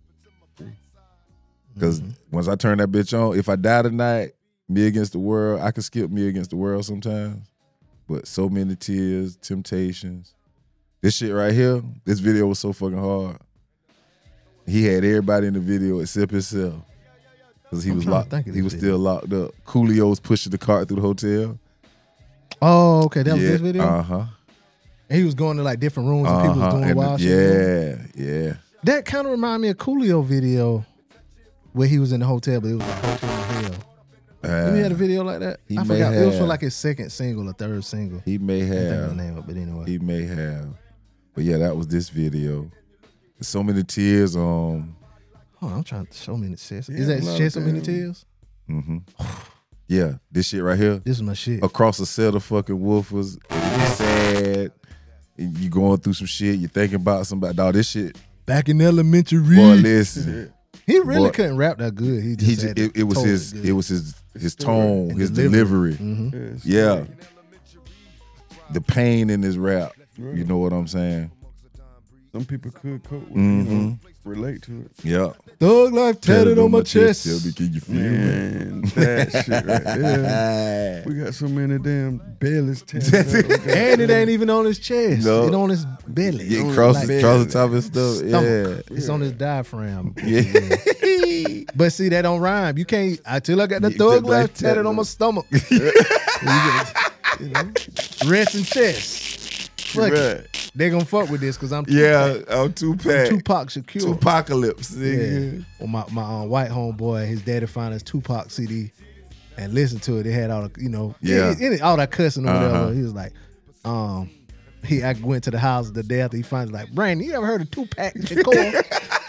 Because Mm-hmm. once I turn that bitch on, if I die tonight, Me Against the World, I can skip Me Against the World sometimes. But So Many Tears, Temptations, this shit right here, this video was so fucking hard. He had everybody in the video except himself. Because he I'm was trying to locked. think of He this was still locked up. Coolio was pushing the cart through the hotel. Oh, okay. That was yeah, this video? Uh-huh. And he was going to like different rooms and people was Uh-huh. doing And wild the- shit. yeah, yeah. That kind of reminded me of Coolio video where he was in the hotel, but it was like Hotel in Hell. Uh, He had a video like that? he I may forgot. It was for have. like his second single or third single. he may I can't think of have. the name of it, but anyway. He may have. But yeah, that was this video. So many tears. Um, Oh, I'm trying to show me the tears. Yeah, Is that a lot shed of so many damn- tears? mm-hmm. Yeah, this shit right here. This is my shit. Across a set of fucking woofers. It's sad. And you going through some shit. You thinking about somebody. Dog, this shit. Back in elementary. Boy, listen. He really Boy, couldn't rap that good. He just, He just, had it, it was told his. good. It was his. His story tone. and His delivery. delivery. Mhm. Yes. Yeah. The pain in his rap. Right. You know what I'm saying? Some people could cope with, Mhm. you know, relate to it. Yeah. Thug life tatted on my chest. Tell me, can you feel me? Man, that shit right there. We got so many damn bellies tatted up. And it ain't even on his chest. No. It's on his belly. Get On cross, his, like- cross the top of his stuff. stomach. Yeah. It's on his diaphragm. Yeah. But see, that don't rhyme. You can't. Until I got the Yeah, thug that- life that- tatted on my stomach. You get- you know, rest and chest. Fuck it. Right. They gonna fuck with this because I'm Yeah, I'm Tupac. Tupac Shakur. Tupacalypse, Yeah. nigga. Well, my my um, white homeboy, his daddy found his Tupac C D and listened to it. It had all the, you know, Yeah. in it, all that cussing or whatever. Uh-huh. He was like, um, he I went to the house the day after he finally like, Brandon, you ever heard of Tupac Shakur?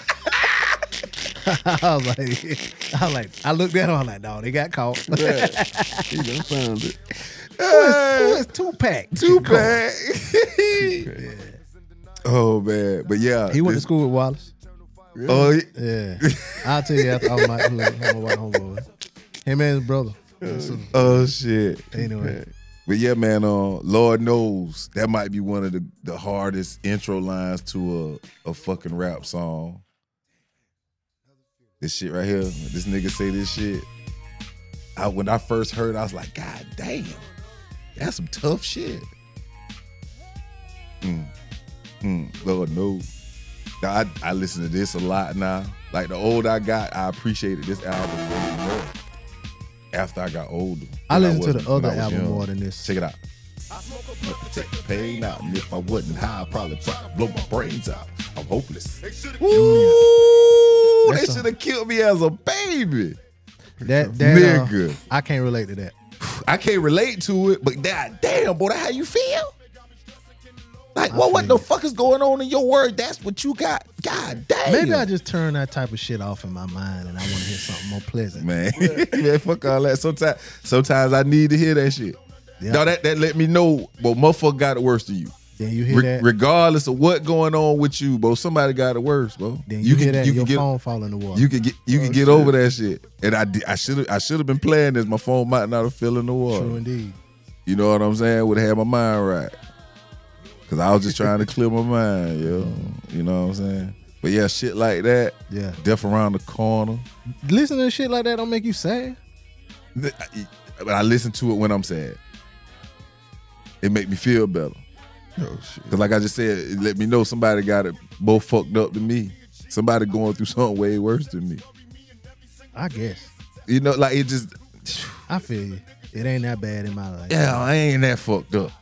I was like, I was like, I looked at him. I was like, no, they got caught. Who He done found it. is, who is Tupac? Tupac. Oh man, but yeah, He went to this- school with Wallace. Oh, yeah. Yeah, I'll tell you after all my, I'm a white homeboy. Him and his brother. So, oh shit. anyway, But yeah, man, uh, Lord knows that might be one of the, the hardest intro lines to a, a fucking rap song. This shit right here, this nigga say this shit. I, when I first heard it, I was like, God damn, that's some tough shit. Mm. Mm. Lord knows. Now, I, I listen to this a lot now. Like the older I got, I appreciated this album way more. After I got older. I than listened to wasn't the when other I was album young. more than this. Check it out. Take the pain out, and if I wasn't high, I'd probably blow my brains out. I'm hopeless. Ooh, they That's a- should have killed me as a baby. That that uh, Nigga. I can't relate to that. I can't relate to it, but god damn, boy, that how you feel? Like, well, what feel the fuck is going on in your word? That's what you got. God damn. Maybe I just turn that type of shit off in my mind, and I want to hear something more pleasant. Man, man, fuck all that. Sometimes, sometimes I need to hear that shit. Yeah. No, that that let me know, well, motherfucker got it worse than you. Then you hear Re- that. regardless of what going on with you, bro, somebody got it worse, bro. then you, hear that. you your can get, phone fall in the water. you can get, you can Oh, get shit. over that shit. And I, di- I should have, I should have been playing this. My phone might not have fell in the water. True indeed. You know what I'm saying? Would have had my mind right. Cause I was just trying to clear my mind, yo. You know what I'm saying? But yeah, shit like that. Yeah. Death around the corner. Listening to shit like that don't make you sad. But I listen to it when I'm sad. It make me feel better. Oh shit. Cause like I just said, it let me know somebody got it both fucked up to me. Somebody going through something way worse than me. I guess. You know, like it just, I feel you. It ain't that bad in my life. yeah, I ain't that fucked up.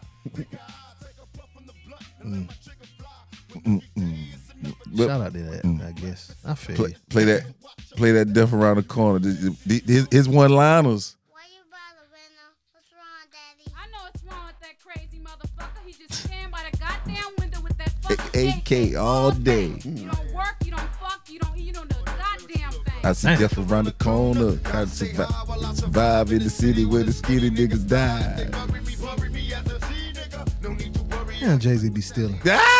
Mm. Mm-mm. But Shout out to that. Mm. I guess. I feel play, you. play that, play that death around the corner. The- the- His, his one liners. Why you bother, Winner? What's wrong, Daddy? I know what's wrong with that crazy motherfucker. He just stand by the goddamn window with that fucking A K all day. You don't work, you don't fuck, you don't eat, you don't do a goddamn thing. I see death around the corner. Gotta survive, survive in the city where the skinny niggas die. Yeah, Jay Z be stealing.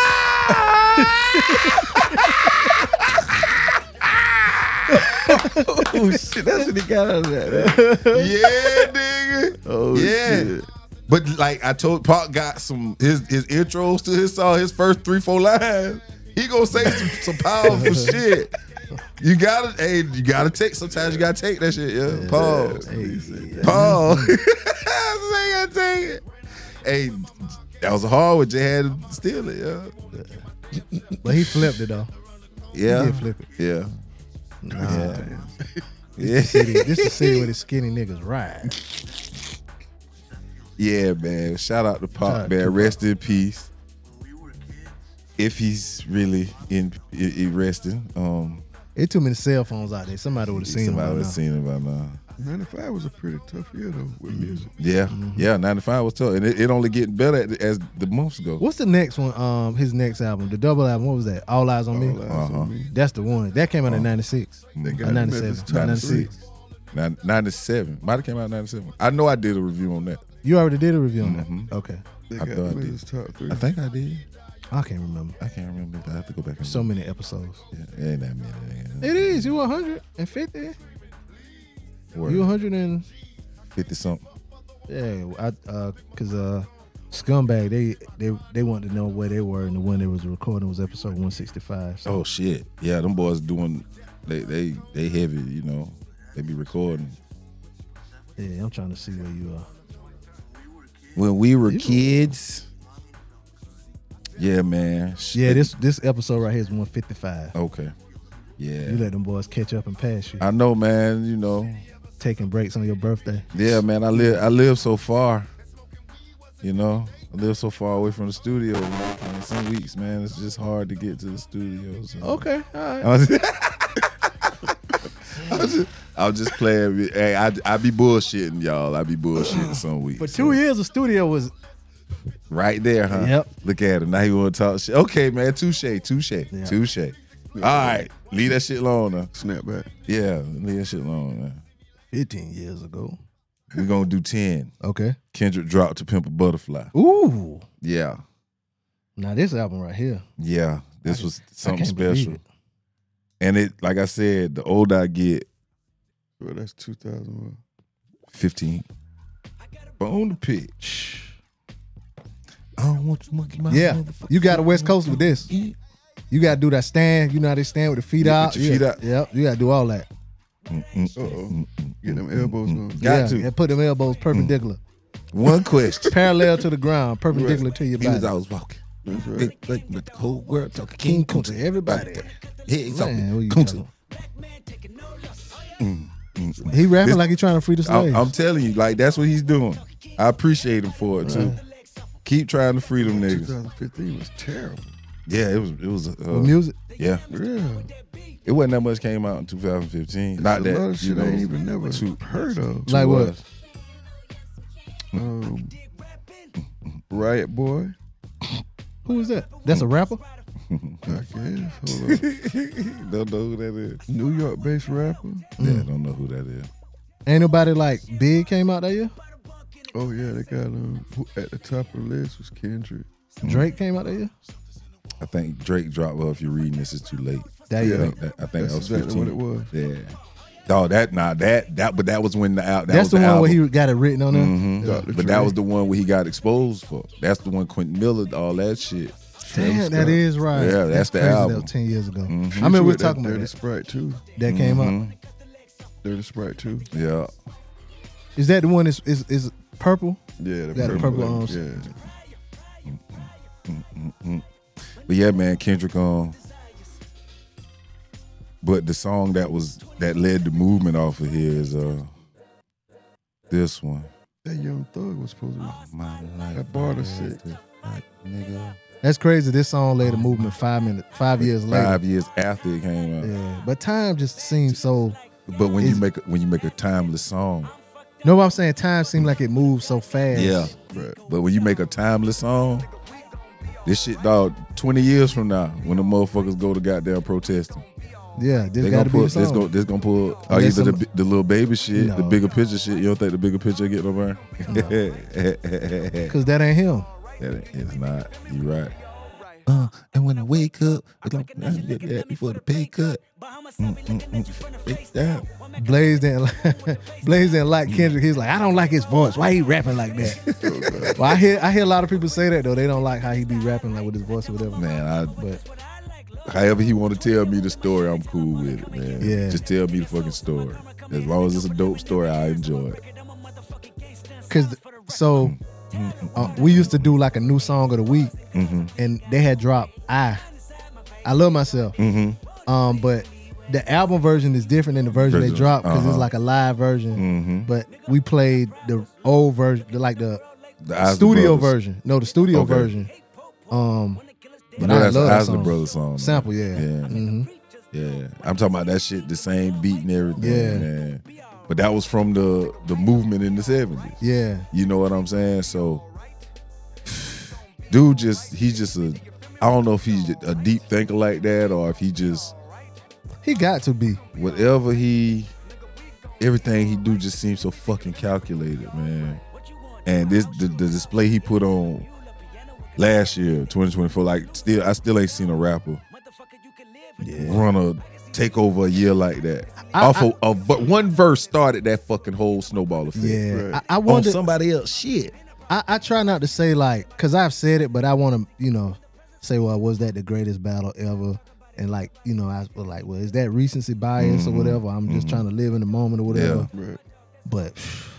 Oh shit, that's what he got out of that. Yeah, nigga. Oh yeah. shit. But like I told, Pac got some his his intros to his song, his first three four lines. He gonna say some, some powerful shit. You gotta, hey, you gotta take. Sometimes you gotta take that shit. Yeah, pause, Hey, pause. Say you gotta take it. Hey, that was a hard one. Jay had to steal it. Yeah, but he flipped it though. yeah, did flip it. yeah, Nah. yeah. City, this is the city where the skinny niggas ride. Yeah, man. Shout out to Shout Pac, out man. to Rest in peace. If he's really in, in, in resting, um, There's too many cell phones out there. Somebody would have seen him. somebody by would now. have seen him by now. ninety-five was a pretty tough year though with music. Yeah, yeah. ninety-five was tough, and it, it only getting better as the months go. What's the next one? Um, his next album, the double album. What was that? All Eyes on All Me. Eyes Uh-huh. on Me. That's the one. That came out in ninety-six. They Or got ninety-seven. Memphis top ninety-six. three. Nin- ninety-seven. Might have came out in ninety-seven. I know I did a review on that. You already did a review on Mhm. that. Okay. They I got thought I Memphis top three. I think I did. I can't remember. I can't remember. I have to go back and So many episodes. Yeah, it ain't that many. It is. You one hundred fifty. Word. You one hundred and fifty something. yeah. I uh, cause uh, Scumbag they they they wanted to know where they were and the one they was recording was episode one sixty-five. So Oh shit. Yeah, them boys doing they they they heavy, you know. They be recording. yeah, I'm trying to see where you are. When we were You- kids. Yeah, man. Shit. Yeah, this this episode right here is one fifty-five. Okay. Yeah. You let them boys catch up and pass you. I know, man, you know. Taking breaks on your birthday. Yeah, man, I live I live so far. You know, I live so far away from the studio. Man. And some weeks, man, it's just hard to get to the studio. So. Okay, all right. I was, I was just, I was just playing. with- Hey, I I be bullshitting, y'all. I be bullshitting some weeks. For so. two years, the studio was Right there, huh? Yep. Look at him. Now he want to talk shit. Okay, man. Touche, touche, Yeah. touche. All right, leave that shit alone now. Snap back. Yeah, leave that shit alone, man. fifteen years ago. We're gonna do ten. Okay. Kendrick dropped to Pimp a Butterfly. Ooh. Yeah, Now this album right here. yeah. This I was I something can't believe special. it. And it, like I said, the older I get, Well, that's two thousand one. fifteen. Bone the pitch. I don't want you monkey my Yeah. motherfucker- You got a West Coast with this. You gotta do that stand. You know how they stand with the feet Yeah, out. with your feet yeah. out. Yep. You gotta do all that. Mm, mm, Uh-oh. mm, mm, Get them mm, elbows mm, going. mm. Got yeah, to. Yeah, put them elbows perpendicular. One question. Parallel to the ground, perpendicular to your He was body. always walking. That's right. Big, like, with the whole world talking King King Kunta, Kunta. everybody. Yeah, he's Man, what you talking talking Kunta. Mm, mm, mm. He rapping This- like he trying to free the slaves. I'm, I'm telling you, like that's what he's doing. I appreciate him for it too. Keep trying to free them niggas. twenty fifteen was terrible. Yeah, it was. It was. Uh, With music. yeah, Yeah. it wasn't that much came out in two thousand fifteen. Not a that lot of you shit know. I ain't even never too- heard of. Like what? was. Um, Riot Boy. Who is that? That's a rapper? I guess. Hold on. Don't know who that is. New York based rapper. Yeah, don't know who that is. Ain't nobody like Big came out that year? Oh yeah, they got um who, at the top of the list was Kendrick. Drake came out that year? I think Drake dropped. Well, if you're reading this, it's too late. That I year. think that, I think That's that was exactly fifteen. what it was. Yeah. Oh, that nah, that that but that was when the out. That That's was the one album. where he got it written on there? Mhm. Doctor But Dre. that was the one where he got exposed for. That's the one Quentin Miller, all that shit. Damn, that is right. Yeah, that's the crazy. album. That was ten years ago. Mhm. I remember we Future were with that talking about Dirty that. Sprite too. That came out. Mhm. Dirty Sprite too. Yeah. Is that the one is is, is purple? Yeah, the Got the purple, purple one. arms. Yeah. Mm-mm. But yeah, man, Kendrick on. But the song that was that led the movement off of here is uh this one. That Young Thug was supposed to be. My life. That barter shit. Like, nigga. That's crazy. This song laid the movement five minutes, five years later. Five years after it came out. Yeah, but time just seems so. But when you Is- make a, when you make a timeless song, Know what I'm saying? Time seemed like it moved so fast. yeah. Right. But when you make a timeless song, this shit, dog, twenty years from now, when the motherfuckers go to goddamn protesting, yeah. This they got gonna to be pull, the this song. gonna, this gonna pull, or Unless either the, some- bi- the little baby shit, the No. bigger picture shit. You don't think the bigger picture get no burn? Cause that ain't him. That it's not. You right. Uh, and when I wake up, I don't get that before the pay cut. Mm, mm, mm. It's down. Blaze didn't like, Blaze didn't like Kendrick. He's like, I don't like his voice. Why he rapping like that? Well, I hear I hear a lot of people say that though. They don't like how he be rapping like with his voice or whatever. Man, I, But however he want to tell me the story, I'm cool with it, man. Yeah. Just tell me the fucking story. As long as it's a dope story, I enjoy it. cause so uh, we used to do like a new song of the week, Mm-hmm. and they had dropped I. I love myself. Mm-hmm. Um, but the album version is different than the version they Version, dropped because uh-huh. it's like a live version. Mm-hmm. But we played the old version, the, like the The Isley studio Brothers. version. No, the studio Okay. version. Um, You but know I that's love the that Isley song. Brothers song. man. Sample, yeah. Yeah. hmm Yeah. I'm talking about that shit, the same beat and everything, Yeah. man. but that was from the the movement in the seventies. Yeah. You know what I'm saying? So, dude, just he's just a. I don't know if he's a deep thinker like that or if he just He got to be. whatever he, everything he do just seems so fucking calculated, man. And this the, the display he put on last year, twenty twenty-four, like still I still ain't seen a rapper run a take over a year like that. I- Off I- of, of but one verse started that fucking whole snowball effect. Yeah. Right. I, I On wonder. somebody else shit. I, I try not to say like, cause I've said it, but I want to, you know, say, well, was that the greatest battle ever? And like, you know, I was like, well, is that recency bias or whatever? I'm just trying to live in the moment or whatever. Right. But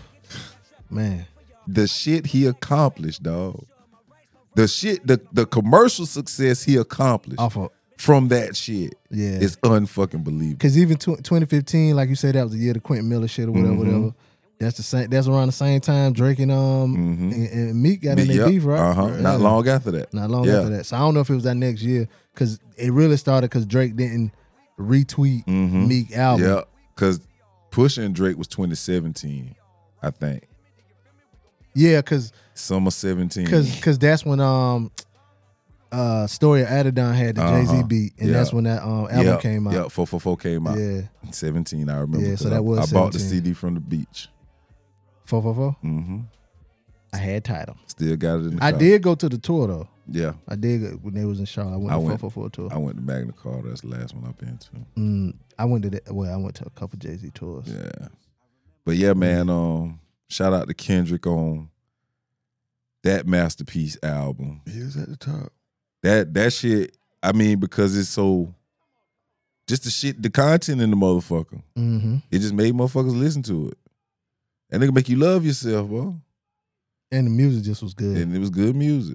man, The shit he accomplished, dog. The shit, the, the commercial success he accomplished off of from that shit yeah, is unfucking believable. because even tw- twenty fifteen, like you said, that was the year the Quentin Miller shit or whatever, Mhm. whatever. That's the same. That's around the same time Drake and um Mhm. and, and Meek got in their Yep. beef, right? Uh-huh. Yeah. Not long after that. Not long Yeah. after that. So I don't know if it was that next year because it really started because Drake didn't retweet Mhm. Meek album. Yeah, because Pusha and Drake was twenty seventeen, I think. Yeah, because Summer seventeen. Cause, cause that's when um, uh, Story of Adidon had the Uh-huh. Jay Z beat, and Yeah. that's when that um album Yep, came out. Yeah, four four four came out. Yeah, seventeen, I remember. Yeah, so 'cause that I, was I bought the seventeen. C D from the beach. four four four. Mm-hmm. I had title. Still got it in the I car. did go to the tour though. Yeah, I did go, when they was in Charlotte. I went I to went- four four four tour. I went to Magna Carta. That's the last one I've been to. Mm, I went to that. Well, I went to a couple Jay Z tours. Yeah. But yeah, man, um, shout out to Kendrick on that masterpiece album. He was at the top. That that shit, I mean, because it's so just the shit, the content in the motherfucker. Mm-hmm. It just made motherfuckers listen to it. And it can make you love yourself, bro. And the music just was good. And it was good music.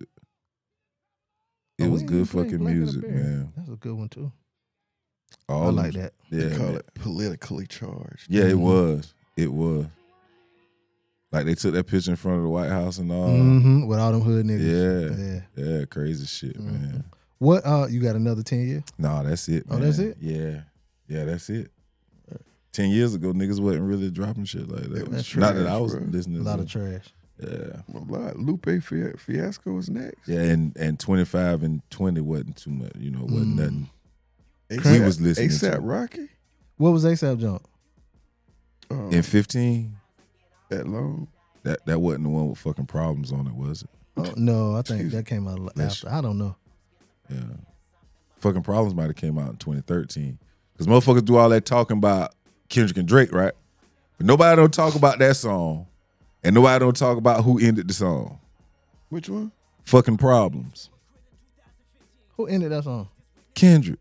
It Oh, was we good didn't play fucking Black of the music, Bear. man. That's a good one too. All I of like them- that. Yeah, They call man. it politically charged. Yeah, it Mhm. was. It was. Like they took that picture in front of the White House and all. Mm-hmm. With all them hood niggas. Yeah. Yeah. Yeah, crazy shit, man. What? Uh, you got another ten year? Nah, that's it, Oh, man. that's it? Yeah. Yeah, that's it. Ten years ago, niggas wasn't really dropping shit like that. That's Not that trash, I was bro. listening A lot to. of trash. Yeah. A lot. Lupe Fi- Fiasco was next. Yeah, and, and twenty-five and twenty wasn't too much, you know, wasn't Mm. nothing. A$AP, We was listening A$AP to- Rocky. What was ASAP jump? Um, In fifteen, that long. that, that wasn't the one with fucking problems on it, was it? Oh, no, I think Excuse that came out Bless after. I don't know. Yeah. Fucking Problems might have came out in twenty thirteen. Because motherfuckers do all that talking about Kendrick and Drake, right? But nobody don't talk about that song. And nobody don't talk about who ended the song. Which one? Fucking Problems. Who ended that song? Kendrick.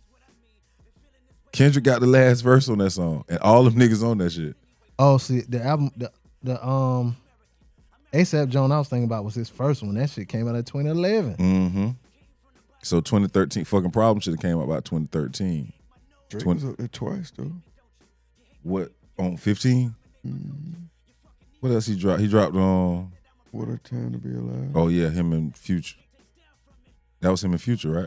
Kendrick got the last verse on that song. And all them niggas on that shit. Oh, see, the album, the, the um, ASAP Jones I was thinking about was his first one. That shit came out in twenty eleven. Mm-hmm. So twenty thirteen, Fucking Problems should have came out about twenty thirteen. Drake Twenty- was up there twice though. What, on fifteen? Mm, What else he dropped? He dropped on, what a time to be alive. oh yeah, him and Future. That was him and Future, right?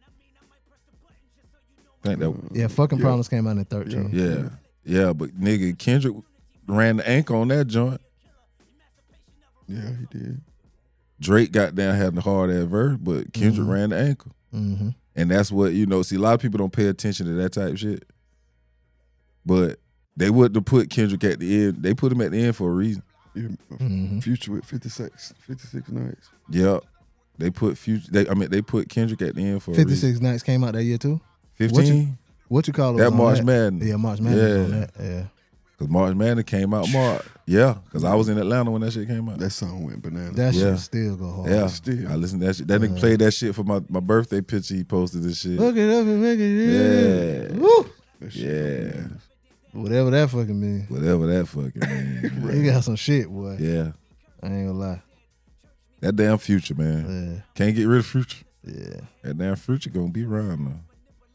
I think that, Yeah, fucking Yeah. Problems came out in thirteen. yeah. Yeah, but nigga, Kendrick ran the ankle on that joint. Yeah, he did. Drake got down, had the hard ass verse, but Kendrick Mhm. ran the ankle. Mm-hmm. And that's what, you know, see, a lot of people don't pay attention to that type of shit. But they wouldn't have put Kendrick at the end. They put him at the end for a reason. Yeah, Mm-hmm. Future with fifty-six, fifty-six nights. Yep. They put Future, they, I mean, they put Kendrick at the end for a reason. fifty-six Nights came out that year too. fifteen? What you call it? That was on March that? Madness. Yeah, March Madness was on Yeah. that. Yeah. Because March Madness came out March. Yeah, because I was in Atlanta when that shit came out. That song went bananas. That Yeah. shit still go hard. Yeah, Still. I listened to that shit. That nigga played that shit for my, my birthday picture. He posted this shit. Look it up and make it. Yeah. Woo. That shit Yeah. went bananas. Whatever that fucking means. Whatever that fucking means. He got some shit, boy. Yeah. I ain't gonna lie. That damn Future, man. Yeah. Can't get rid of Future. Yeah. That damn Future gonna be around now.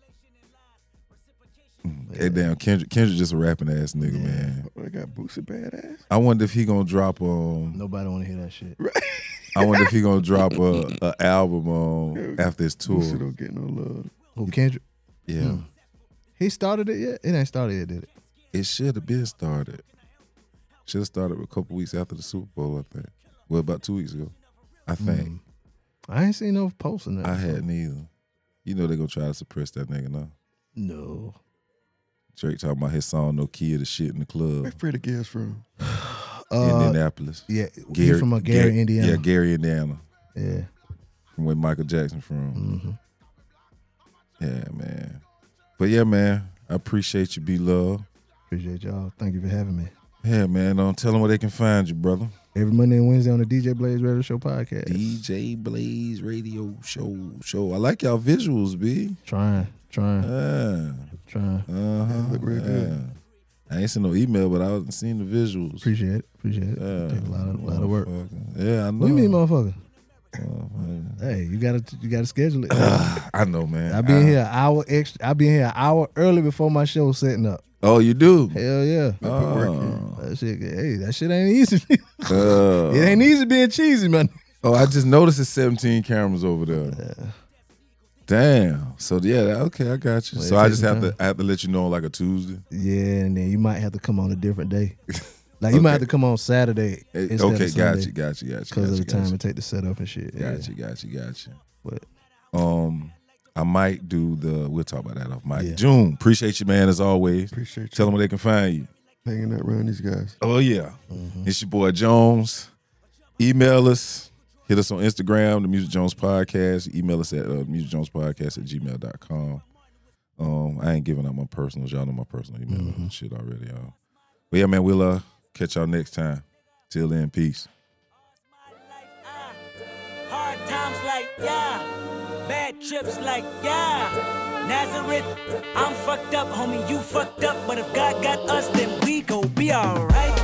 That damn Kendrick. Kendrick just a rapping ass nigga, man. Oh, they got Boosie Badass. I wonder if he gonna drop um Nobody wanna hear that shit. I wonder if he gonna drop a, a album um after his tour. Boosie don't get no love. Who, Kendrick? Yeah. Mm. He started it yet? It ain't started yet, did it? It should have been started. Should have started a couple weeks after the Super Bowl, I think. Well, about two weeks ago, I think. Mm. I ain't seen no posting that. I had neither. You know they gonna try to suppress that nigga now. No. Drake talking about his song "No Kid" the shit in the club. Where Freddie Gibbs from? Uh, Indianapolis. Yeah, he from uh, Gary, Gary, Indiana. Yeah, Gary, Indiana. Yeah. From where Michael Jackson from. Mm-hmm. Yeah, man. But yeah, man, I appreciate you, B Love. Appreciate y'all. Thank you for having me. Yeah, man. Don't tell them where they can find you, brother. Every Monday and Wednesday on the D J Blaze Radio Show podcast. D J Blaze Radio Show. Show. I like y'all visuals, B. Trying, trying, Yeah. trying. Uh-huh. Look real yeah. good. I ain't seen no email, but I seen the visuals. Appreciate it. Appreciate it. Yeah. Take a lot of, lot of work. Motherfucker. Yeah, I know. What do you mean, motherfucker? Motherfucker. Hey, you gotta you gotta schedule it. I know, man. I be in I- here an hour extra. I be in here an hour early before my show setting up. Oh, you do? Hell yeah. Oh. That shit, hey, that shit ain't easy. Uh, It ain't easy being cheesy, man. oh, I just noticed it's seventeen cameras over there. Damn. So yeah, that- okay, I got you. Well, so it I takes just some have to time. I have to let you know on like a Tuesday. Yeah, and then you might have to come on a different day. Like you might have to come on Saturday Eh, instead okay, of got Sunday you, got you, got you. because got of you, the got time you. it take to set up and shit. Yeah. Got you, got you, got you. But Um, I might do the. We'll talk about that off mic. Yeah. June, appreciate you, man, as always. Appreciate you Tell them where they can find you. hanging out around these guys. Oh yeah, Mm-hmm. it's your boy Jones. Email us. Hit us on Instagram, the Music Jones Podcast. Email us at uh, music jones podcast at gmail dot com. Um, I ain't giving out my personals. Y'all know my personal email Mm-hmm. and shit already, y'all. But yeah, man, we'll uh, catch y'all next time. Till then, peace. Hard times like yeah, bad trips like yeah. Nazareth, I'm fucked up, homie, you fucked up. But if God got us, then we gon' be alright.